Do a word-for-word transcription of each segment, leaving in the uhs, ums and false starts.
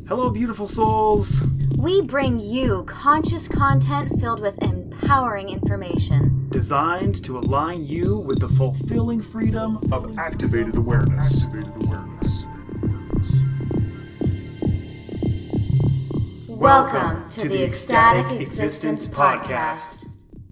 Hello, beautiful souls. We bring you conscious content filled with empowering information. Designed to align you with the fulfilling freedom of activated awareness. Activated awareness. Welcome to the Ecstatic Existence Podcast.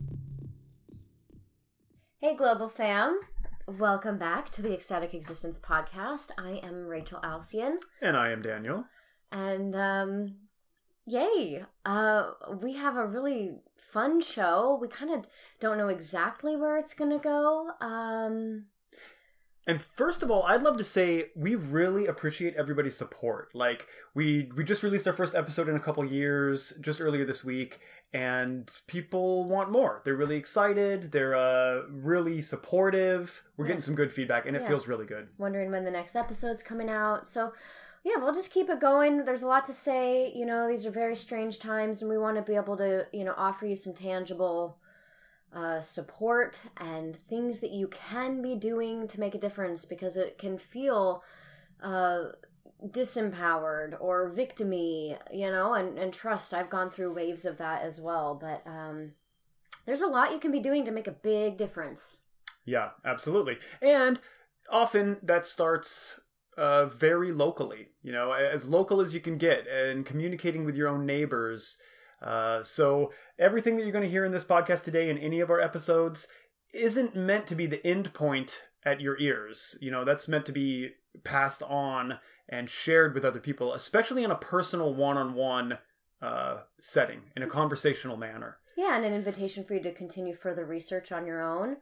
Hey, Global Fam. Welcome back to the Ecstatic Existence Podcast. I am Rachel Alcyon. And I am Daniel. And, um, yay. Uh, we have a really fun show. We kind of don't know exactly where it's going to go. Um... And first of all, I'd love to say we really appreciate everybody's support. Like, we we just released our first episode in a couple years, just earlier this week, and people want more. They're really excited. They're uh, really supportive. We're yeah. getting some good feedback, and it yeah. feels really good. Wondering when the next episode's coming out. So, yeah, we'll just keep it going. There's a lot to say. You know, these are very strange times, and we want to be able to, you know, offer you some tangible Uh, support and things that you can be doing to make a difference, because it can feel uh, disempowered or victim-y, you know, and, and trust, I've gone through waves of that as well, but um, there's a lot you can be doing to make a big difference. Yeah, absolutely. And often that starts uh, very locally, you know, as local as you can get, and communicating with your own neighbors. Uh, so everything that you're going to hear in this podcast today and any of our episodes isn't meant to be the end point at your ears. You know, that's meant to be passed on and shared with other people, especially in a personal one-on-one uh, setting, in a conversational manner. Yeah, and an invitation for you to continue further research on your own.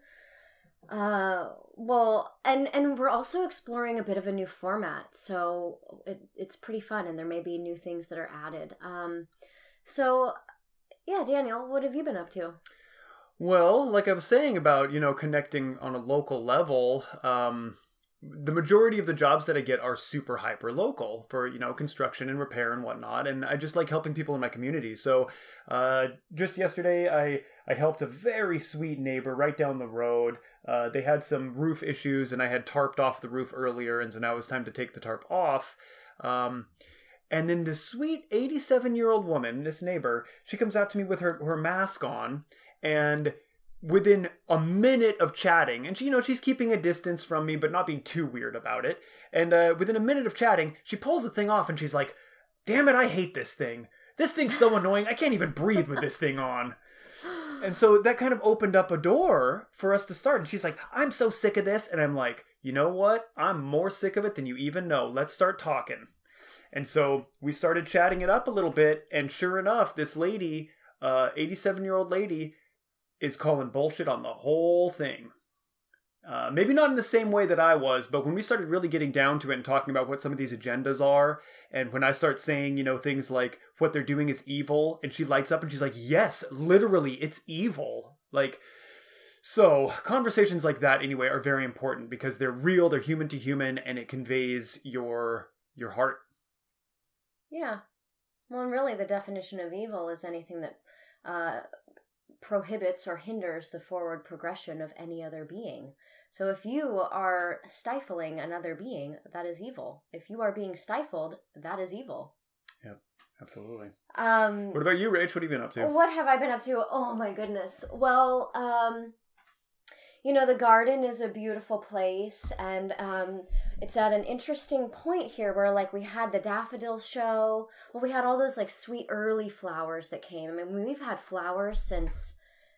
Uh, well, and, and we're also exploring a bit of a new format, so it, it's pretty fun, and there may be new things that are added. Um, So, yeah, Daniel, what have you been up to? Well, like I was saying about, you know, connecting on a local level, um, the majority of the jobs that I get are super hyper local for, you know, construction and repair and whatnot. And I just like helping people in my community. So uh, just yesterday, I, I helped a very sweet neighbor right down the road. Uh, they had some roof issues, and I had tarped off the roof earlier. And so now it was time to take the tarp off. Um, And then this sweet eighty-seven-year-old woman, this neighbor, she comes out to me with her, her mask on, and within a minute of chatting, and she, you know, she's keeping a distance from me, but not being too weird about it, and uh, within a minute of chatting, she pulls the thing off, and she's like, "Damn it, I hate this thing. This thing's so annoying, I can't even breathe with this thing on." And so that kind of opened up a door for us to start, and she's like, "I'm so sick of this," and I'm like, "You know what? I'm more sick of it than you even know. Let's start talking." And so we started chatting it up a little bit, and sure enough, this lady, uh, eighty-seven-year-old lady, is calling bullshit on the whole thing. Uh, maybe not in the same way that I was, but when we started really getting down to it and talking about what some of these agendas are, and when I start saying, you know, things like what they're doing is evil, and she lights up and she's like, "Yes, literally, it's evil." Like, so conversations like that, anyway, are very important because they're real, they're human to human, and it conveys your your heart. Yeah. Well, and really the definition of evil is anything that uh, prohibits or hinders the forward progression of any other being. So if you are stifling another being, that is evil. If you are being stifled, that is evil. Yep, absolutely. Um, what about you, Rach? What have you been up to? What have I been up to? Oh, my goodness. Well, um... you know, the garden is a beautiful place, and um, it's at an interesting point here where, like, we had the daffodils show. Well, we had all those, like, sweet early flowers that came. I mean, we've had flowers since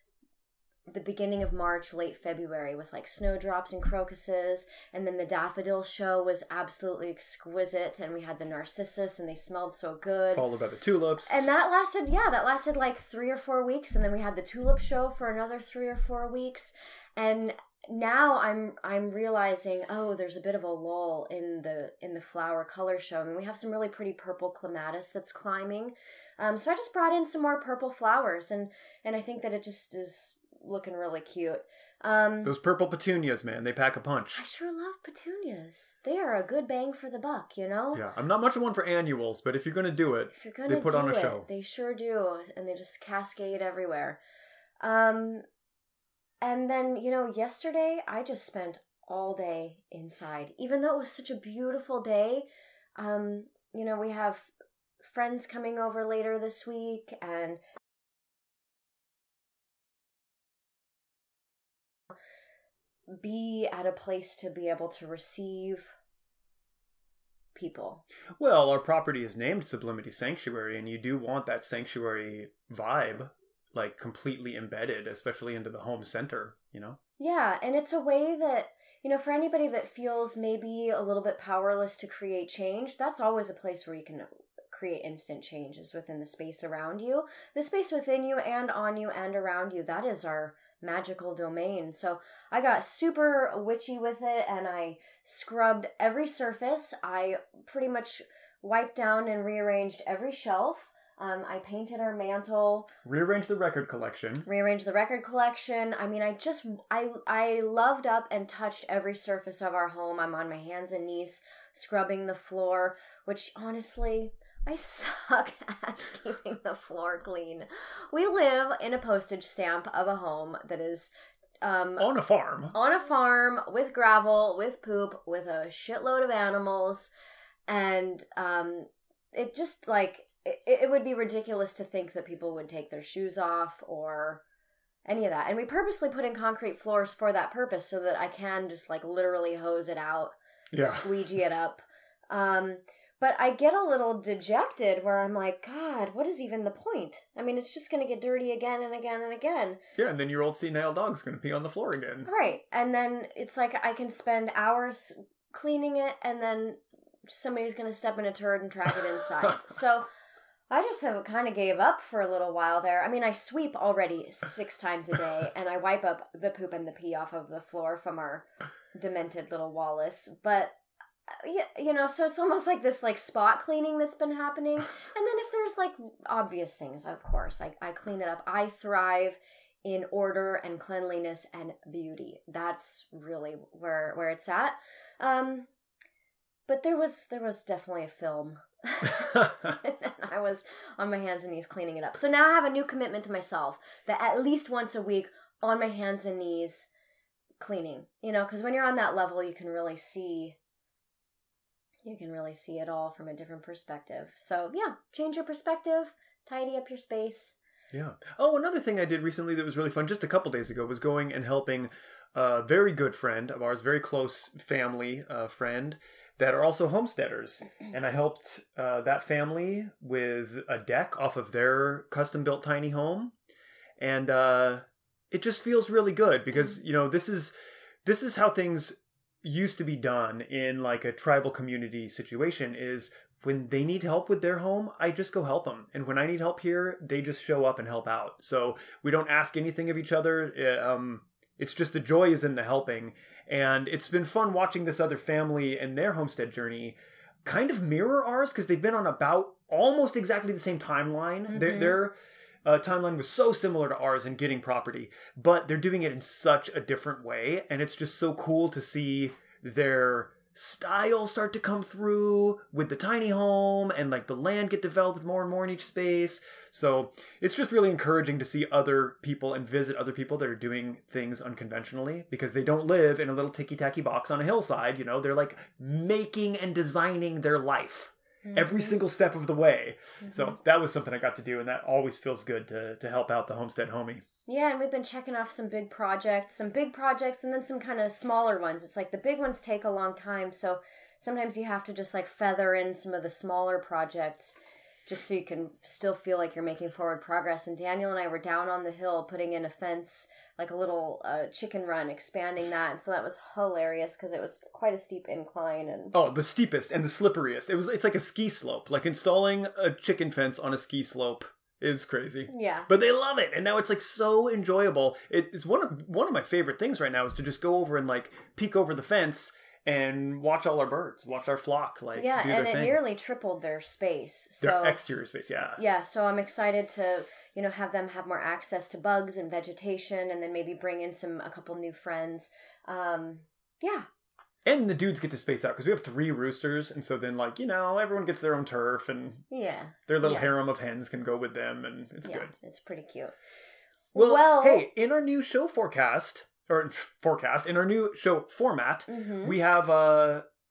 the beginning of March, late February, with, like, snowdrops and crocuses, and then the daffodil show was absolutely exquisite, and we had the narcissus, and they smelled so good. Followed by the tulips. And that lasted, yeah, that lasted, like, three or four weeks, and then we had the tulip show for another three or four weeks. And now I'm I'm realizing, oh, there's a bit of a lull in the in the flower color show. I mean, we have some really pretty purple clematis that's climbing. Um, so I just brought in some more purple flowers, and, and I think that it just is looking really cute. Um, Those purple petunias, man, they pack a punch. I sure love petunias. They are a good bang for the buck, you know? Yeah, I'm not much of one for annuals, but if you're going to do it, if you're gonna they put do on a it, show. They sure do, and they just cascade everywhere. Um... And then, you know, yesterday I just spent all day inside. Even though it was such a beautiful day, um, you know, we have friends coming over later this week, and be at a place to be able to receive people. Well, our property is named Sublimity Sanctuary, and you do want that sanctuary vibe, like, completely embedded, especially into the home center, you know? Yeah, and it's a way that, you know, for anybody that feels maybe a little bit powerless to create change, that's always a place where you can create instant changes within the space around you. The space within you and on you and around you, that is our magical domain. So I got super witchy with it, and I scrubbed every surface. I pretty much wiped down and rearranged every shelf. Um, I painted our mantle. Rearranged the record collection. Rearranged the record collection. I mean, I just, I, I loved up and touched every surface of our home. I'm on my hands and knees scrubbing the floor, which honestly, I suck at keeping the floor clean. We live in a postage stamp of a home that is um, on a farm. On a farm with gravel, with poop, with a shitload of animals. And um, it just like, it, it would be ridiculous to think that people would take their shoes off or any of that. And we purposely put in concrete floors for that purpose so that I can just like literally hose it out, yeah. squeegee it up. Um, But I get a little dejected where I'm like, God, what is even the point? I mean, it's just going to get dirty again and again and again. Yeah, and then your old senile dog's going to pee on the floor again. Right. And then it's like I can spend hours cleaning it, and then somebody's going to step in a turd and track it inside. So I just have kind of gave up for a little while there. I mean, I sweep already six times a day, and I wipe up the poop and the pee off of the floor from our demented little Wallace. But yeah, you know, so it's almost like this like spot cleaning that's been happening. And then if there's like obvious things, of course, I, I clean it up. I thrive in order and cleanliness and beauty. That's really where where it's at. Um, but there was there was definitely a film. I was on my hands and knees cleaning it up. So now I have a new commitment to myself that at least once a week on my hands and knees cleaning. You know, because when you're on that level, you can really see. You can really see it all from a different perspective. So, yeah, change your perspective, tidy up your space. Yeah. Oh, another thing I did recently that was really fun, just a couple days ago, was going and helping a very good friend of ours, very close family uh, friend, that are also homesteaders. And I helped uh, that family with a deck off of their custom-built tiny home. And uh, it just feels really good because, you know, this is this is how things used to be done in like a tribal community situation is when they need help with their home, I just go help them. And when I need help here, they just show up and help out. So we don't ask anything of each other. Um, it's just the joy is in the helping. And it's been fun watching this other family and their homestead journey kind of mirror ours because they've been on about almost exactly the same timeline. Mm-hmm. Their, their uh, timeline was so similar to ours in getting property, but they're doing it in such a different way. And it's just so cool to see their style start to come through with the tiny home and like the land get developed more and more in each space. So it's just really encouraging to see other people and visit other people that are doing things unconventionally because they don't live in a little ticky-tacky box on a hillside. You know, they're like making and designing their life. Mm-hmm. Every single step of the way. Mm-hmm. So that was something I got to do, and that always feels good to to help out the homestead homie. Yeah, and we've been checking off some big projects, some big projects, and then some kind of smaller ones. It's like the big ones take a long time, so sometimes you have to just like feather in some of the smaller projects just so you can still feel like you're making forward progress. And Daniel and I were down on the hill putting in a fence, like a little uh, chicken run, expanding that. And so that was hilarious because it was quite a steep incline. And oh, the steepest and the slipperiest. It was. It's like a ski slope, like installing a chicken fence on a ski slope. It's crazy. Yeah. But they love it. And now it's like so enjoyable. It's one of one of my favorite things right now is to just go over and like peek over the fence and watch all our birds, watch our flock, like yeah, do and their it thing. nearly tripled their space. So their exterior space, yeah. Yeah, so I'm excited to, you know, have them have more access to bugs and vegetation, and then maybe bring in some a couple new friends. Um, yeah. And the dudes get to space out because we have three roosters, and so then like you know everyone gets their own turf, and yeah, their little yeah. harem of hens can go with them, and it's yeah, good. It's pretty cute. Well, well, hey, in our new show forecast or forecast in our new show format, mm-hmm. we have uh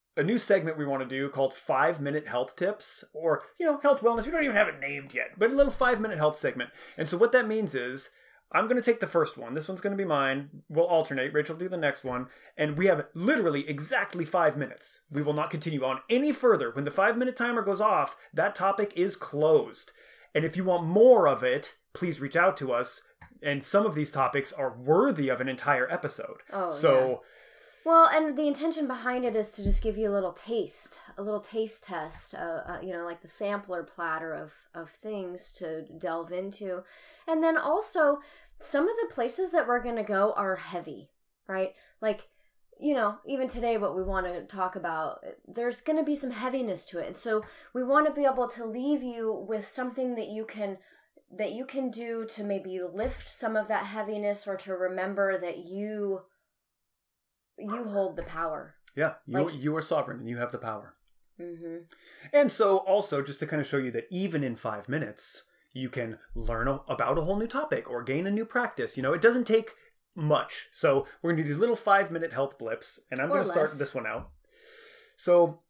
a new segment we want to do called five minute health tips, or, you know, health wellness. We don't even have it named yet, but a little five minute health segment. And so what that means is I'm going to take the first one. This one's going to be mine. We'll alternate. Rachel will do the next one. And we have literally exactly five minutes. We will not continue on any further. When the five minute timer goes off, that topic is closed. And if you want more of it, please reach out to us. And some of these topics are worthy of an entire episode. Oh, so, yeah. Well, and the intention behind it is to just give you a little taste, a little taste test, uh, uh, you know, like the sampler platter of, of things to delve into. And then also, some of the places that we're going to go are heavy, right? Like, you know, even today, what we want to talk about, there's going to be some heaviness to it. And so we want to be able to leave you with something that you can that you can do to maybe lift some of that heaviness, or to remember that you you hold the power. Yeah, you Like- you are sovereign and you have the power. Mm-hmm. And so also, just to kind of show you that even in five minutes, you can learn a, about a whole new topic or gain a new practice. You know, it doesn't take much. So we're going to do these little five minute health blips, and I'm Or going to start less. this one out. So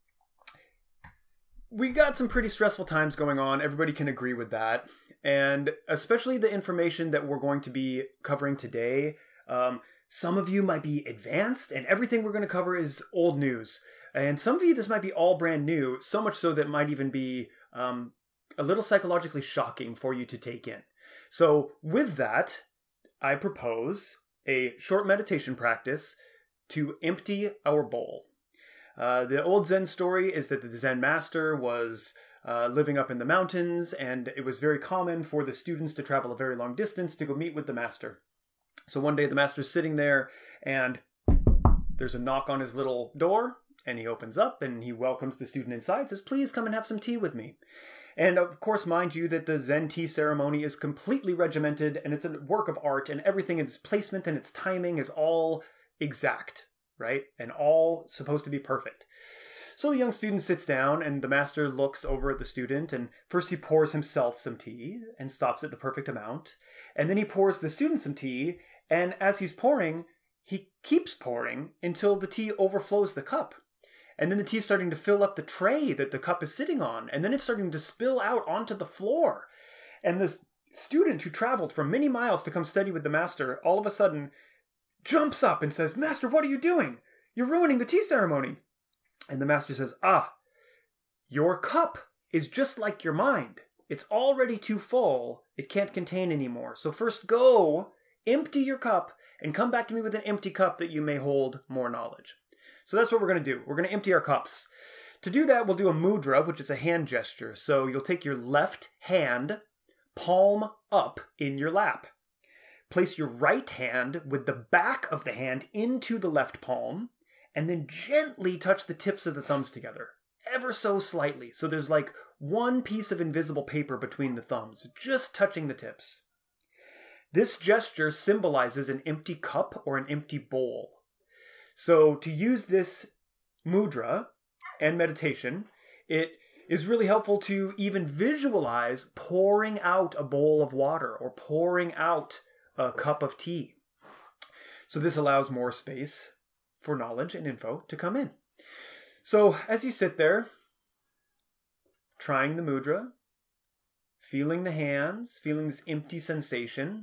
we got some pretty stressful times going on. Everybody can agree with that. And especially the information that we're going to be covering today. Um, some of you might be advanced, and everything we're going to cover is old news. And some of you, this might be all brand new, so much so that it might even be um, a little psychologically shocking for you to take in. So with that, I propose a short meditation practice to empty our bowl. Uh, the old Zen story is that the Zen master was uh, living up in the mountains, and it was very common for the students to travel a very long distance to go meet with the master. So one day the master's sitting there, and there's a knock on his little door, and he opens up, and he welcomes the student inside, says, "Please come and have some tea with me." And of course, mind you, that the Zen tea ceremony is completely regimented, and it's a work of art, and everything in its placement and its timing is all exact, right? And all supposed to be perfect. So the young student sits down, and the master looks over at the student, and first he pours himself some tea and stops at the perfect amount. And then he pours the student some tea, and as he's pouring, he keeps pouring until the tea overflows the cup. And then the tea's starting to fill up the tray that the cup is sitting on, and then it's starting to spill out onto the floor. And this student who traveled from many miles to come study with the master, all of a sudden jumps up and says, "Master, what are you doing? You're ruining the tea ceremony." And the master says, "Ah, your cup is just like your mind. It's already too full. It can't contain anymore. So first go, empty your cup, and come back to me with an empty cup that you may hold more knowledge." So that's what we're going to do. We're going to empty our cups. To do that, we'll do a mudra, which is a hand gesture. So you'll take your left hand, palm up in your lap. Place your right hand with the back of the hand into the left palm, and then gently touch the tips of the thumbs together, ever so slightly. So there's like one piece of invisible paper between the thumbs, just touching the tips. This gesture symbolizes an empty cup or an empty bowl. So to use this mudra and meditation, it is really helpful to even visualize pouring out a bowl of water or pouring out a cup of tea. So this allows more space for knowledge and info to come in. So as you sit there, trying the mudra, feeling the hands, feeling this empty sensation,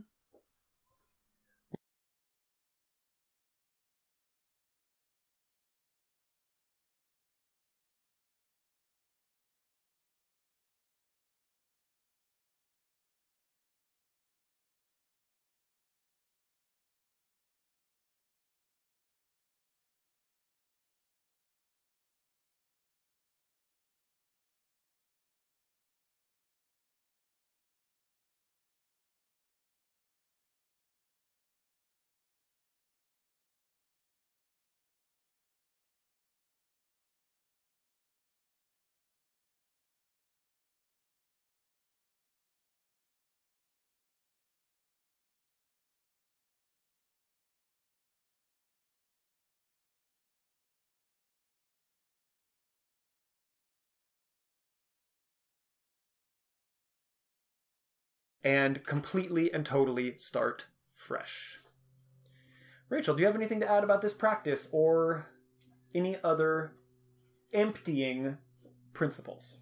and completely and totally start fresh. Rachel, do you have anything to add about this practice or any other emptying principles.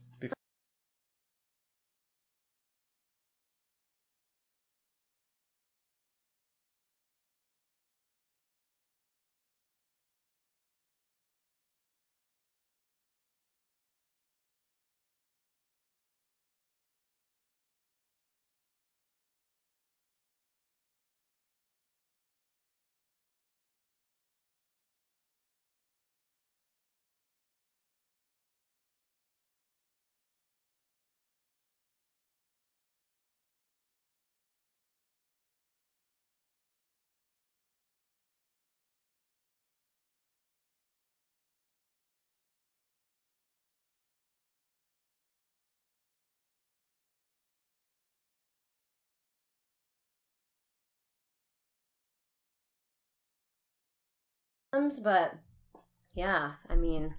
But yeah, I mean,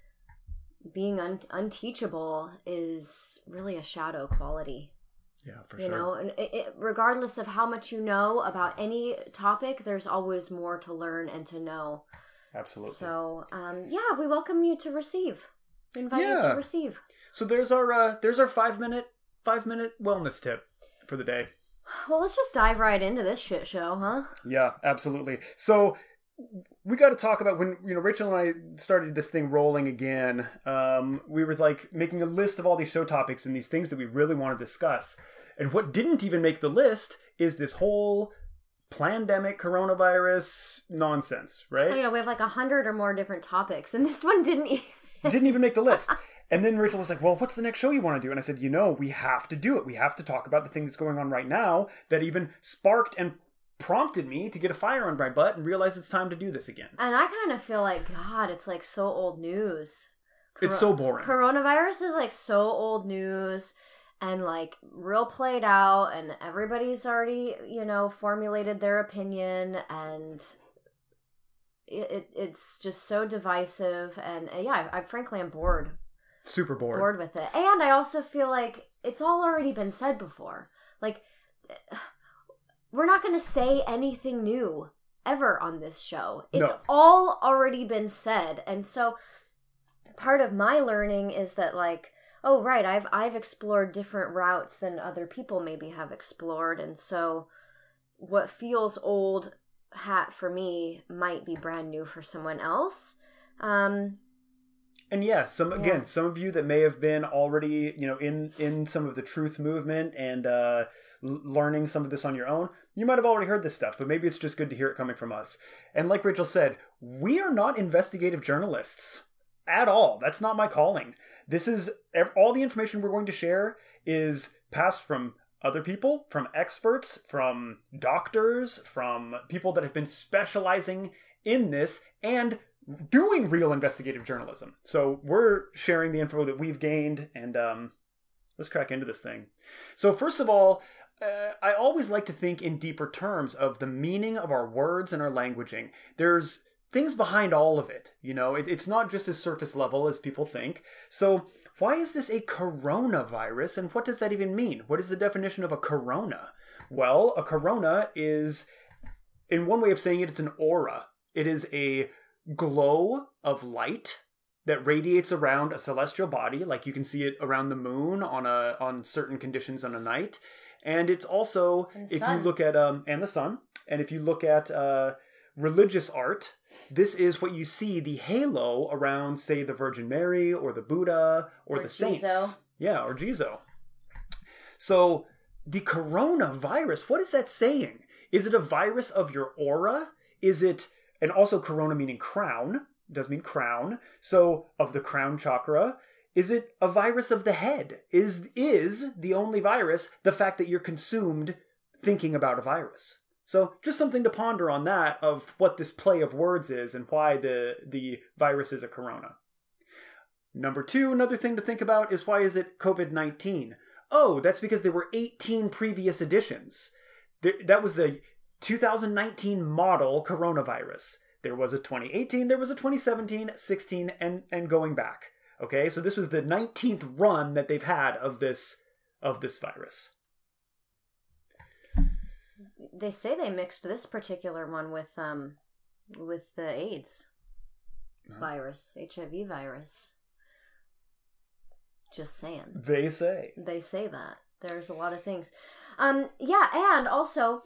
being un- unteachable is really a shadow quality. Yeah, for you sure. know, and it, it, regardless of how much you know about any topic, there's always more to learn and to know. Absolutely. So, um, yeah, we welcome you to receive. We invite you Yeah. to receive. So there's our uh, there's our five minute five minute wellness tip for the day. Well, let's just dive right into this shit show, huh? Yeah, absolutely. So we got to talk about when you know Rachel and I started this thing rolling again. Um, we were like making a list of all these show topics and these things that we really want to discuss. And what didn't even make the list is this whole pandemic coronavirus nonsense, right? Oh, yeah, we have like a hundred or more different topics, and this one didn't even didn't even make the list. And then Rachel was like, well, what's the next show you want to do? And I said, you know, we have to do it. We have to talk about the thing that's going on right now that even sparked and prompted me to get a fire on my butt and realize it's time to do this again. And I kind of feel like, God, it's like so old news. Cor- it's so boring. Coronavirus is like so old news and like real played out, and everybody's already, you know, formulated their opinion, and it, it it's just so divisive. And uh, yeah, I, I frankly am bored. Super bored. Bored with it. And I also feel like it's all already been said before. Like, we're not going to say anything new ever on this show. It's no. all already been said. And so part of my learning is that, like, oh, right, I've I've explored different routes than other people maybe have explored. And so what feels old hat for me might be brand new for someone else. Um And yeah, some again, Yeah. some of you that may have been already, you know, in in some of the truth movement and uh, l- learning some of this on your own, you might have already heard this stuff, but maybe it's just good to hear it coming from us. And like Rachel said, we are not investigative journalists at all. That's not my calling. This is all the information we're going to share is passed from other people, from experts, from doctors, from people that have been specializing in this and doing real investigative journalism. So we're sharing the info that we've gained, and um, let's crack into this thing. So first of all, uh, I always like to think in deeper terms of the meaning of our words and our languaging. There's things behind all of it. You know, it, it's not just as surface level as people think. So why is this a coronavirus, and what does that even mean? What is the definition of a corona? Well, a corona is, in one way of saying it, it's an aura. It is a glow of light that radiates around a celestial body, like you can see it around the moon on a on certain conditions on a night. And it's also, if sun. you look at um and the sun, and if you look at uh religious art, this is what you see, the halo around, say, the Virgin Mary or the Buddha or, Or the saints. Jizo. Yeah, or Jizo. So the coronavirus, what is that saying? Is it a virus of your aura? Is it, and also corona meaning crown, does mean crown. So of the crown chakra, is it a virus of the head? Is is the only virus the fact that you're consumed thinking about a virus? So just something to ponder on that, of what this play of words is and why the, the virus is a corona. Number two, another thing to think about is, why is it covid nineteen? Oh, that's because there were eighteen previous editions. There, that was the two thousand nineteen model coronavirus. There was a twenty eighteen, there was a twenty seventeen, sixteen, and, and going back. Okay, so this was the nineteenth run that they've had of this of this virus. They say they mixed this particular one with um with the AIDS. virus, H I V virus. Just saying. They say. They say that. There's a lot of things. Um, yeah, and also,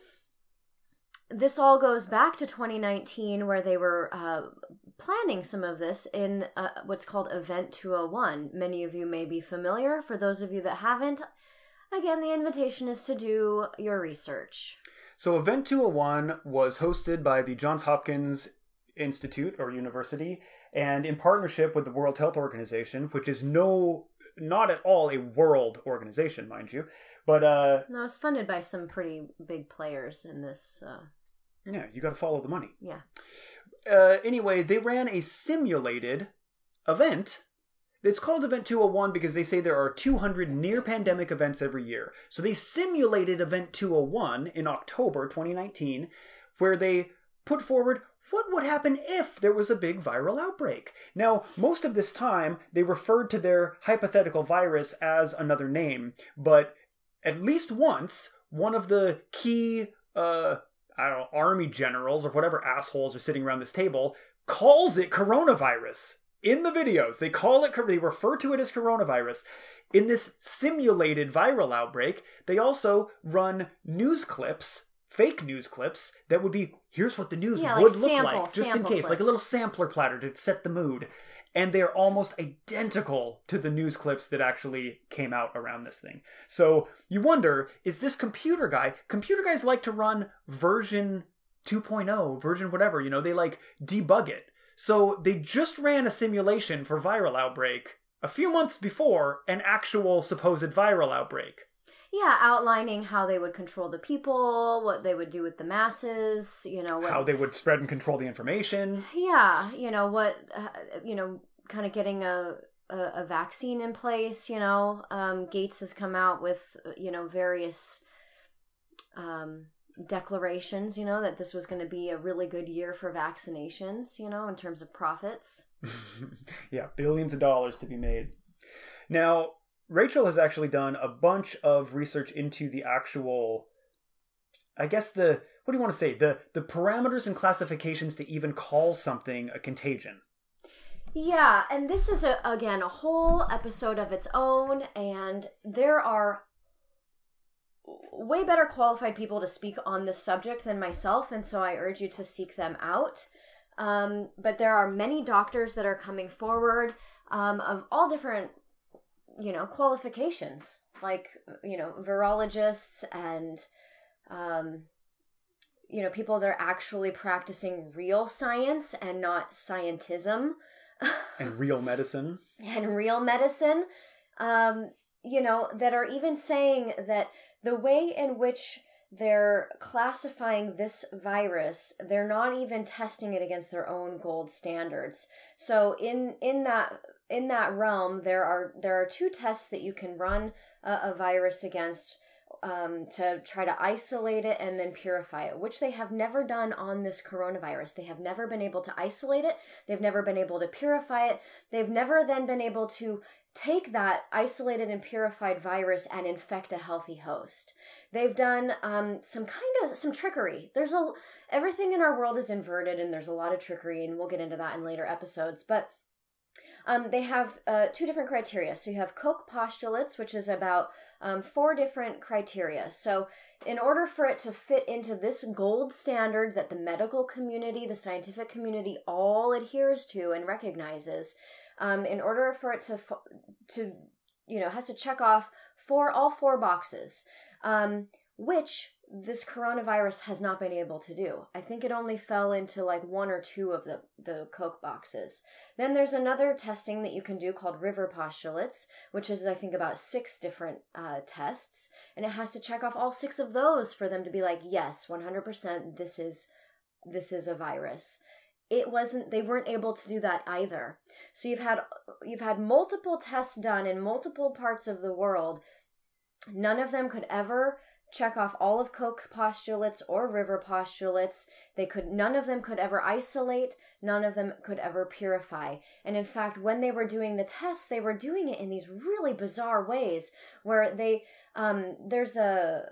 this all goes back to twenty nineteen, where they were uh, planning some of this in uh, what's called Event two oh one. Many of you may be familiar. For those of you that haven't, again, the invitation is to do your research. So Event two oh one was hosted by the Johns Hopkins Institute or University, and in partnership with the World Health Organization, which is no, not at all a world organization, mind you, but uh, no, it's funded by some pretty big players in this. Uh... Yeah, you got to follow the money. Yeah. Uh, anyway, they ran a simulated event. It's called Event two oh one because they say there are two hundred near-pandemic events every year. So they simulated Event two oh one in October twenty nineteen, where they put forward what would happen if there was a big viral outbreak. Now, most of this time, they referred to their hypothetical virus as another name, but at least once, one of the key, uh, I don't know, army generals or whatever assholes are sitting around this table calls it coronavirus. In the videos, they call it, they refer to it as coronavirus. In this simulated viral outbreak, they also run news clips, fake news clips, that would be, here's what the news yeah, would like look sample, like, just in case, clips. like a little sampler platter to set the mood. And they're almost identical to the news clips that actually came out around this thing. So you wonder, is this computer guy, computer guys like to run version two point oh, version whatever, you know, they like debug it. So they just ran a simulation for viral outbreak a few months before an actual supposed viral outbreak. Yeah, outlining how they would control the people, what they would do with the masses, you know. What, how they would spread and control the information. Yeah, you know, what, uh, you know, kind of getting a, a, a vaccine in place, you know. Um, Gates has come out with, you know, various um, declarations, you know, that this was going to be a really good year for vaccinations, you know, in terms of profits. Yeah, billions of dollars to be made. Now, Rachel has actually done a bunch of research into the actual, I guess the, what do you want to say? The, the parameters and classifications to even call something a contagion. Yeah, and this is, a, again, a whole episode of its own, and there are way better qualified people to speak on this subject than myself, and so I urge you to seek them out. Um, but there are many doctors that are coming forward um, of all different, you know, qualifications, like, you know, virologists and, um, you know, people that are actually practicing real science and not scientism. And real medicine. and real medicine, um, you know, that are even saying that the way in which they're classifying this virus, they're not even testing it against their own gold standards. So in in that in that realm, there are there are two tests that you can run a, a virus against um, to try to isolate it and then purify it, which they have never done on this coronavirus. They have never been able to isolate it. They've never been able to purify it. They've never then been able to take that isolated and purified virus and infect a healthy host. They've done um, some kind of, some trickery. There's a, everything in our world is inverted and there's a lot of trickery, and we'll get into that in later episodes. But um, they have uh, two different criteria. So you have Koch postulates, which is about um, four different criteria. So in order for it to fit into this gold standard that the medical community, the scientific community all adheres to and recognizes, Um, in order for it to, to, you know, has to check off four, all four boxes, um, which this coronavirus has not been able to do. I think it only fell into like one or two of the, the Koch boxes. Then there's another testing that you can do called River postulates, which is, I think, about six different uh, tests. And it has to check off all six of those for them to be like, yes, one hundred percent this is, this is a virus. It wasn't, they weren't able to do that either. So you've had, you've had multiple tests done in multiple parts of the world. None of them could ever check off all of Koch postulates or River postulates. They could, none of them could ever isolate. None of them could ever purify. And in fact, when they were doing the tests, they were doing it in these really bizarre ways where they, um, there's a,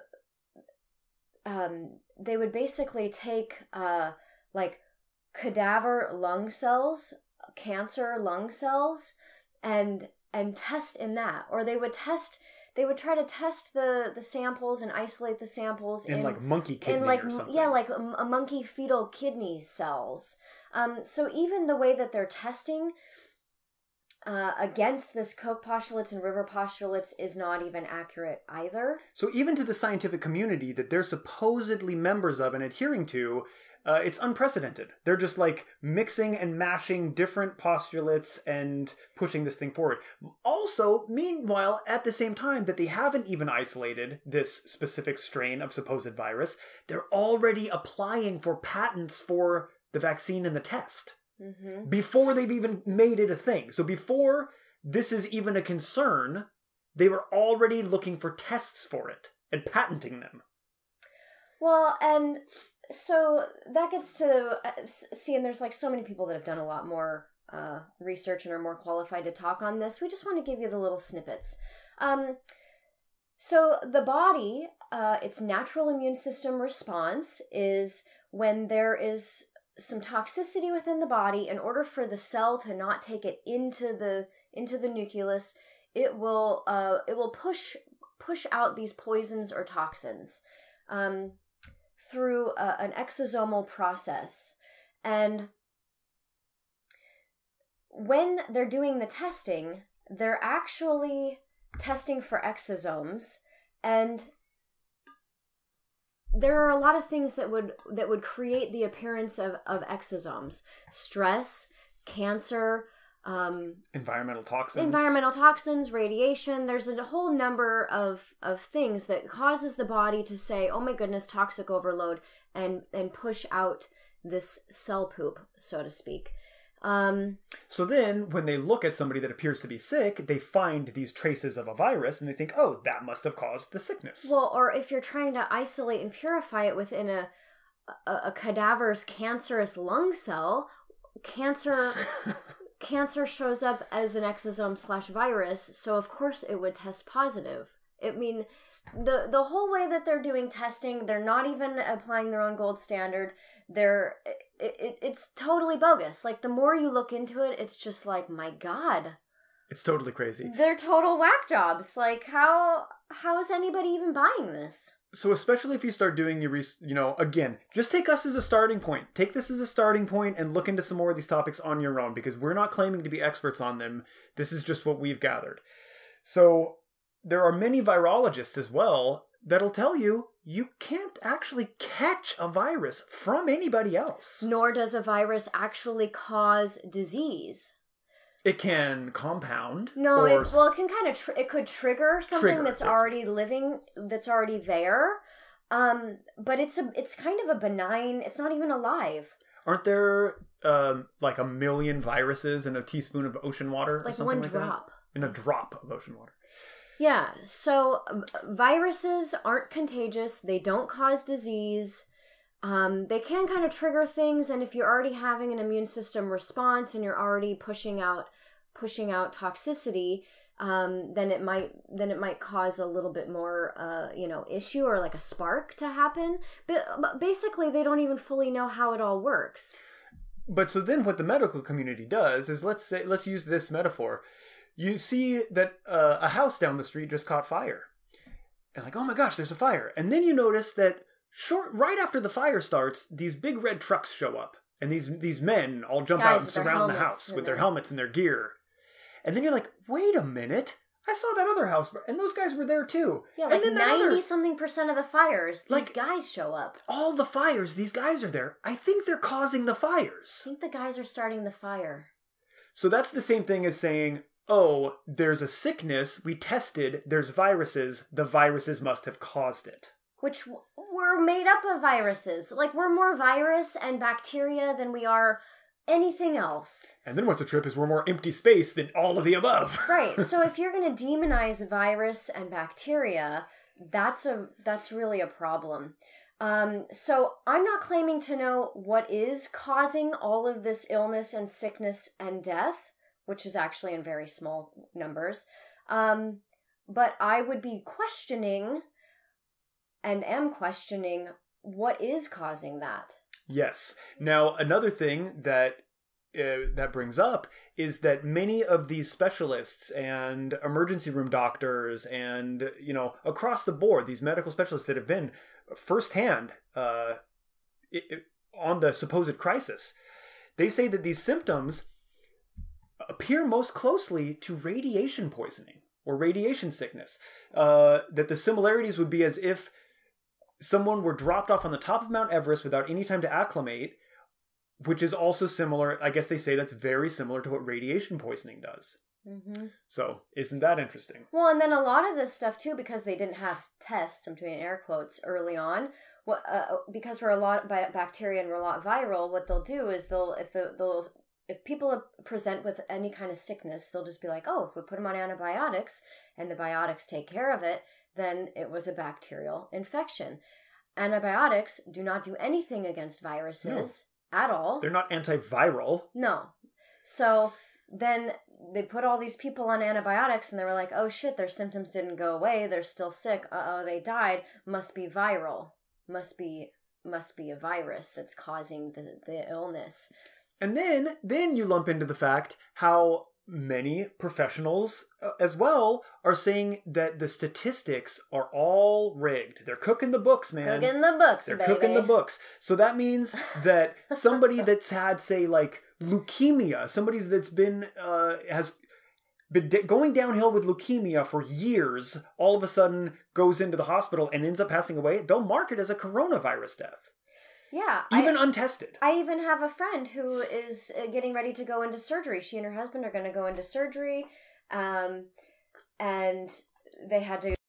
um, they would basically take, uh, like, cadaver lung cells cancer lung cells and and test in that, or they would test they would try to test the the samples and isolate the samples in, in like monkey kidney in like or something. yeah like a, a monkey fetal kidney cells. Um, so even the way that they're testing uh, against this Koch postulates and river postulates is not even accurate either. So even to the scientific community that they're supposedly members of and adhering to, uh, it's unprecedented. They're just like mixing and mashing different postulates and pushing this thing forward. Also, meanwhile, at the same time that they haven't even isolated this specific strain of supposed virus, they're already applying for patents for the vaccine and the test. Mm-hmm. Before they've even made it a thing. So before this is even a concern, they were already looking for tests for it and patenting them. Well, and so that gets to, uh, see, and there's like so many people that have done a lot more uh, research and are more qualified to talk on this. We just want to give you the little snippets. Um, so the body, uh, its natural immune system response is when there is some toxicity within the body. In order for the cell to not take it into the into the nucleus, it will uh, it will push push out these poisons or toxins um, through a, an exosomal process. And when they're doing the testing, they're actually testing for exosomes, and there are a lot of things that would that would create the appearance of, of exosomes. Stress, cancer, um, environmental toxins. Environmental toxins, radiation. There's a whole number of, of things that causes the body to say, oh my goodness, toxic overload, and, and push out this cell poop, so to speak. Um, so then when they look at somebody that appears to be sick, they find these traces of a virus and they think, oh, that must have caused the sickness. Well, or if you're trying to isolate and purify it within a a, a cadaver's cancerous lung cell, cancer cancer shows up as an exosome slash virus, so of course it would test positive. I mean, the the whole way that they're doing testing, they're not even applying their own gold standard. They're it, it, it's totally bogus. Like, the more you look into it, it's just like, my God. It's totally crazy. They're total whack jobs. Like, how how is anybody even buying this? So especially if you start doing your, you know, again, just take us as a starting point. Take this as a starting point and look into some more of these topics on your own, because we're not claiming to be experts on them. This is just what we've gathered. So there are many virologists as well that'll tell you you can't actually catch a virus from anybody else. Nor does a virus actually cause disease. It can compound. No, it, well, it can kind of, tr- it could trigger something Trigger, that's yeah. already living, that's already there. Um, but it's a, it's kind of a benign, it's not even alive. Aren't there, um, like a million viruses in a teaspoon of ocean water? Like or something one like drop. That? In a drop of ocean water. Yeah, so uh, viruses aren't contagious. They don't cause disease. Um, they can kind of trigger things, and if you're already having an immune system response and you're already pushing out pushing out toxicity, um, then it might then it might cause a little bit more, uh, you know, issue or like a spark to happen. But, but basically, they don't even fully know how it all works. But so then, what the medical community does is, let's say, let's use this metaphor. You see that uh, a house down the street just caught fire, and like, oh my gosh, there's a fire. And then you notice that short, right after the fire starts, these big red trucks show up, and these these men all jump Guys out and surround the house with their helmets and their gear. And then you're like, wait a minute, I saw that other house, and those guys were there too. Yeah, like and then ninety other, something percent of the fires, these like, guys show up. All the fires, these guys are there. I think they're causing the fires. I think the guys are starting the fire. So that's the same thing as saying, oh, there's a sickness, we tested, there's viruses, the viruses must have caused it. Which we're made up of viruses. Like, we're more virus and bacteria than we are anything else. And then what's a trip is we're more empty space than all of the above. Right. So if you're going to demonize virus and bacteria, that's a that's really a problem. Um, so I'm not claiming to know what is causing all of this illness and sickness and death, which is actually in very small numbers. Um, but I would be questioning and am questioning what is causing that. Yes. Now, another thing that uh, that brings up is that many of these specialists and emergency room doctors and, you know, across the board, these medical specialists that have been firsthand uh, it, it, on the supposed crisis, they say that these symptoms appear most closely to radiation poisoning or radiation sickness. Uh, that the similarities would be as if someone were dropped off on the top of Mount Everest without any time to acclimate, which is also similar. I guess they say that's very similar to what radiation poisoning does. Mm-hmm. So isn't that interesting? Well, and then a lot of this stuff too, because they didn't have tests, I'm doing air quotes, early on. What uh, because we're a lot bi- bacteria and we're a lot viral. What they'll do is they'll if the they'll if people present with any kind of sickness, they'll just be like, oh, if we put them on antibiotics and the biotics take care of it, then it was a bacterial infection. Antibiotics do not do anything against viruses no. at all. They're not antiviral. No. So then they put all these people on antibiotics and they were like, oh shit, their symptoms didn't go away. They're still sick. Uh-oh, they died. Must be viral. Must be must be a virus that's causing the, the illness. And then then you lump into the fact how many professionals uh, as well are saying that the statistics are all rigged. They're cooking the books, man. Cooking the books, They're baby. cooking the books. So that means that somebody that's had, say, like leukemia, somebody that's been, uh, has been d- going downhill with leukemia for years, all of a sudden goes into the hospital and ends up passing away, they'll mark it as a coronavirus death. Yeah. Even I, untested. I even have a friend who is getting ready to go into surgery. She and her husband are going to go into surgery. Um, and they had to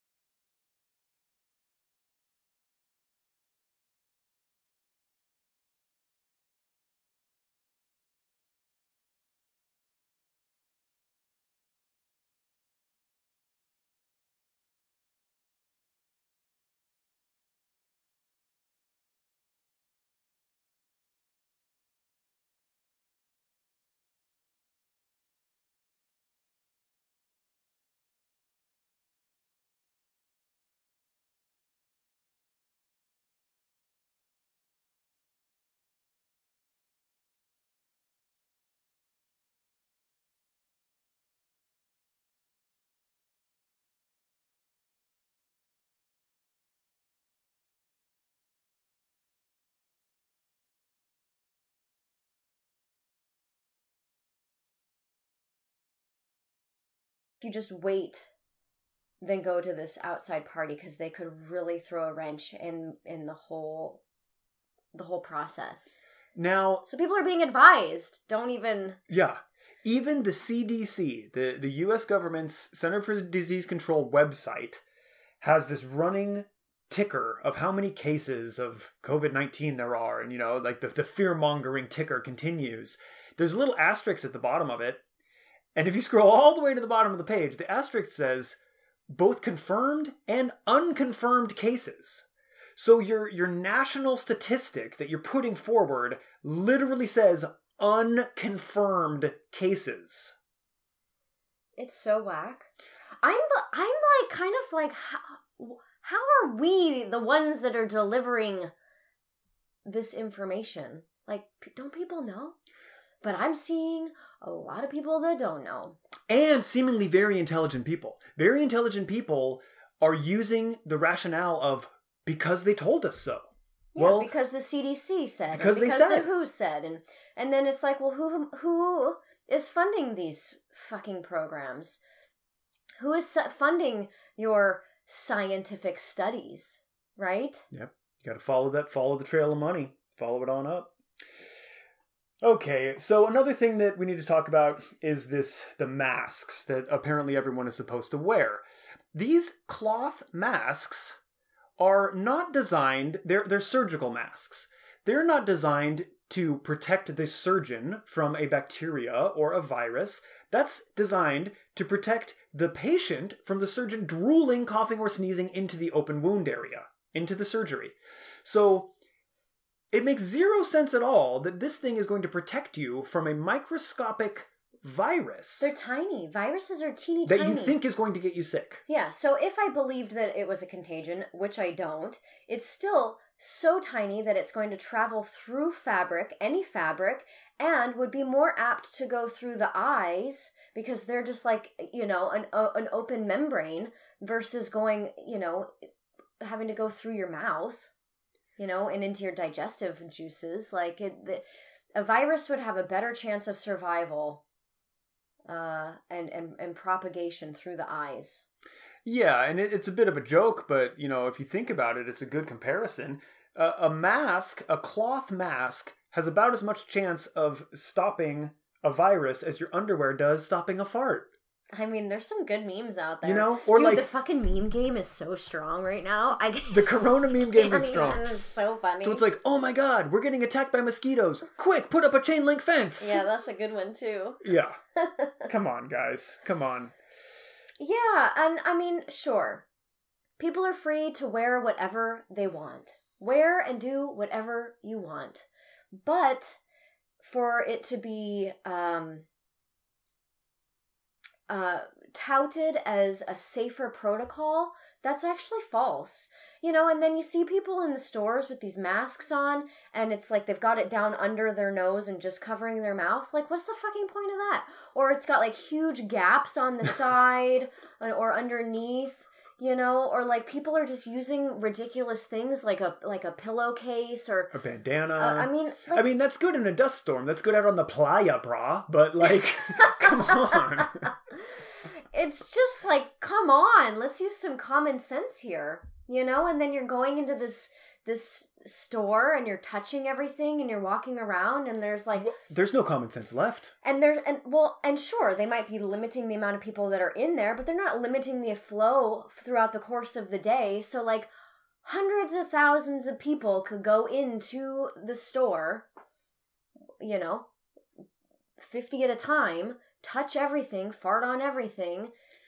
you just wait, then go to this outside party because they could really throw a wrench in in the whole the whole process. Now, so people are being advised, don't even. Yeah, even the C D C, the the U S government's Center for Disease Control website, has this running ticker of how many cases of covid nineteen there are, and you know, like the the fear mongering ticker continues. There's a little asterisk at the bottom of it. And if you scroll all the way to the bottom of the page, the asterisk says both confirmed and unconfirmed cases. So your your national statistic that you're putting forward literally says unconfirmed cases. It's so whack. I'm I'm like kind of like how, how are we the ones that are delivering this information? Like, don't people know? But I'm seeing a lot of people that don't know. And seemingly very intelligent people. Very intelligent people are using the rationale of because they told us so. Yeah, well, because the C D C said. Because, and because they said. the W H O said. And, and then it's like, well, who who is funding these fucking programs? Who is funding your scientific studies, right? Yep. You got to follow that, follow the trail of money. Follow it on up. Okay, so another thing that we need to talk about is this, the masks that apparently everyone is supposed to wear. These cloth masks are not designed, they're, they're surgical masks. They're not designed to protect the surgeon from a bacteria or a virus. That's designed to protect the patient from the surgeon drooling, coughing, or sneezing into the open wound area, into the surgery. So it makes zero sense at all that this thing is going to protect you from a microscopic virus. They're tiny. Viruses are teeny that tiny. That you think is going to get you sick. Yeah, so if I believed that it was a contagion, which I don't, it's still so tiny that it's going to travel through fabric, any fabric, and would be more apt to go through the eyes because they're just like, you know, an uh, an open membrane versus going, you know, having to go through your mouth, you know, and into your digestive juices. Like it, the, a virus would have a better chance of survival uh, and, and, and propagation through the eyes. Yeah, and it, it's a bit of a joke, but, you know, if you think about it, it's a good comparison. Uh, a mask, a cloth mask, has about as much chance of stopping a virus as your underwear does stopping a fart. I mean, there's some good memes out there. You know? Or Dude, like, the fucking meme game is so strong right now. I the Corona meme game is strong. Even, it's so funny. So it's like, oh my god, we're getting attacked by mosquitoes. Quick, put up a chain link fence. Yeah, that's a good one too. Yeah. Come on, guys. Come on. Yeah, and I mean, sure. People are free to wear whatever they want. Wear and do whatever you want. But for it to be um, uh, touted as a safer protocol, that's actually false. You know, and then you see people in the stores with these masks on, and it's like they've got it down under their nose and just covering their mouth. Like, what's the fucking point of that? Or it's got like huge gaps on the side or underneath. You know, or like people are just using ridiculous things like a like a pillowcase or a bandana. Uh, I mean, like, I mean that's good in a dust storm. That's good out on the playa, brah. But like, come on. It's just like, come on, let's use some common sense here, you know. And then you're going into this this store and you're touching everything and you're walking around and there's like well, there's no common sense left. And there's and well and sure they might be limiting the amount of people that are in there, but they're not limiting the flow throughout the course of the day. So like hundreds of thousands of people could go into the store, you know, fifty at a time, touch everything, fart on everything.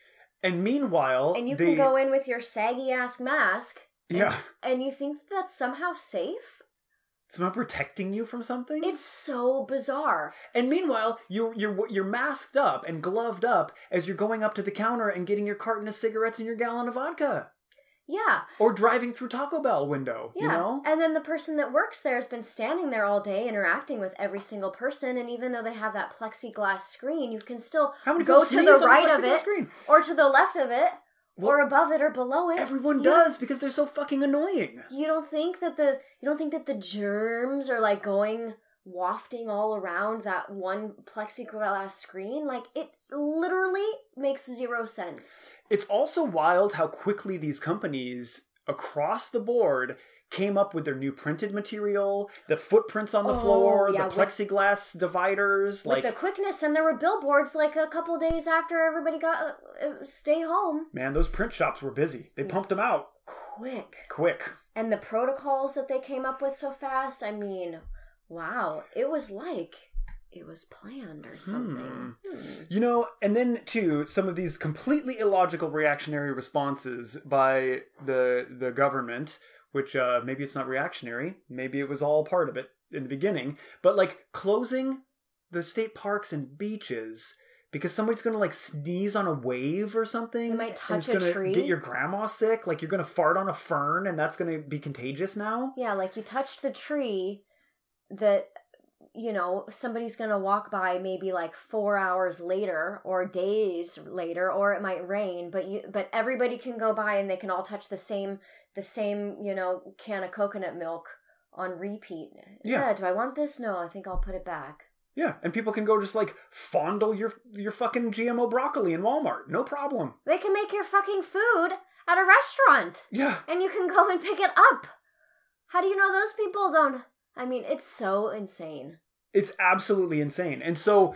And meanwhile, and you they... can go in with your saggy ass mask. And, yeah. And you think that's somehow safe? It's not protecting you from something? It's so bizarre. And meanwhile, you're you're you're masked up and gloved up as you're going up to the counter and getting your carton of cigarettes and your gallon of vodka. Yeah. Or driving through Taco Bell window, yeah. you know? And then the person that works there has been standing there all day interacting with every single person, and even though they have that plexiglass screen, you can still How many go to the right the of it screen? Or to the left of it. Well, or above it or below it. Everyone you does because they're so fucking annoying. You don't think that the you don't think that the germs are like going wafting all around that one plexiglass screen? Like it literally makes zero sense. It's also wild how quickly these companies across the board came up with their new printed material, the footprints on the oh, floor, yeah, the plexiglass with, dividers. With like the quickness, and there were billboards like a couple days after everybody got uh, uh, stay home. Man, those print shops were busy. They pumped them out. Quick. Quick. And the protocols that they came up with so fast, I mean, wow. It was like it was planned or something. Hmm. Hmm. You know, and then too, some of these completely illogical reactionary responses by the the government, which uh, maybe it's not reactionary, maybe it was all part of it in the beginning, but like closing the state parks and beaches because somebody's going to like sneeze on a wave or something. They might touch and it's a gonna tree. Get your grandma sick. Like you're going to fart on a fern and that's going to be contagious now. Yeah, like you touched the tree that, you know, somebody's going to walk by maybe like four hours later or days later, or it might rain, but you, but everybody can go by and they can all touch the same, the same, you know, can of coconut milk on repeat. Yeah. yeah. Do I want this? No, I think I'll put it back. Yeah, and people can go just like fondle your your fucking G M O broccoli in Walmart. No problem. They can make your fucking food at a restaurant. Yeah. And you can go and pick it up. How do you know those people don't? I mean, it's so insane. It's absolutely insane. And so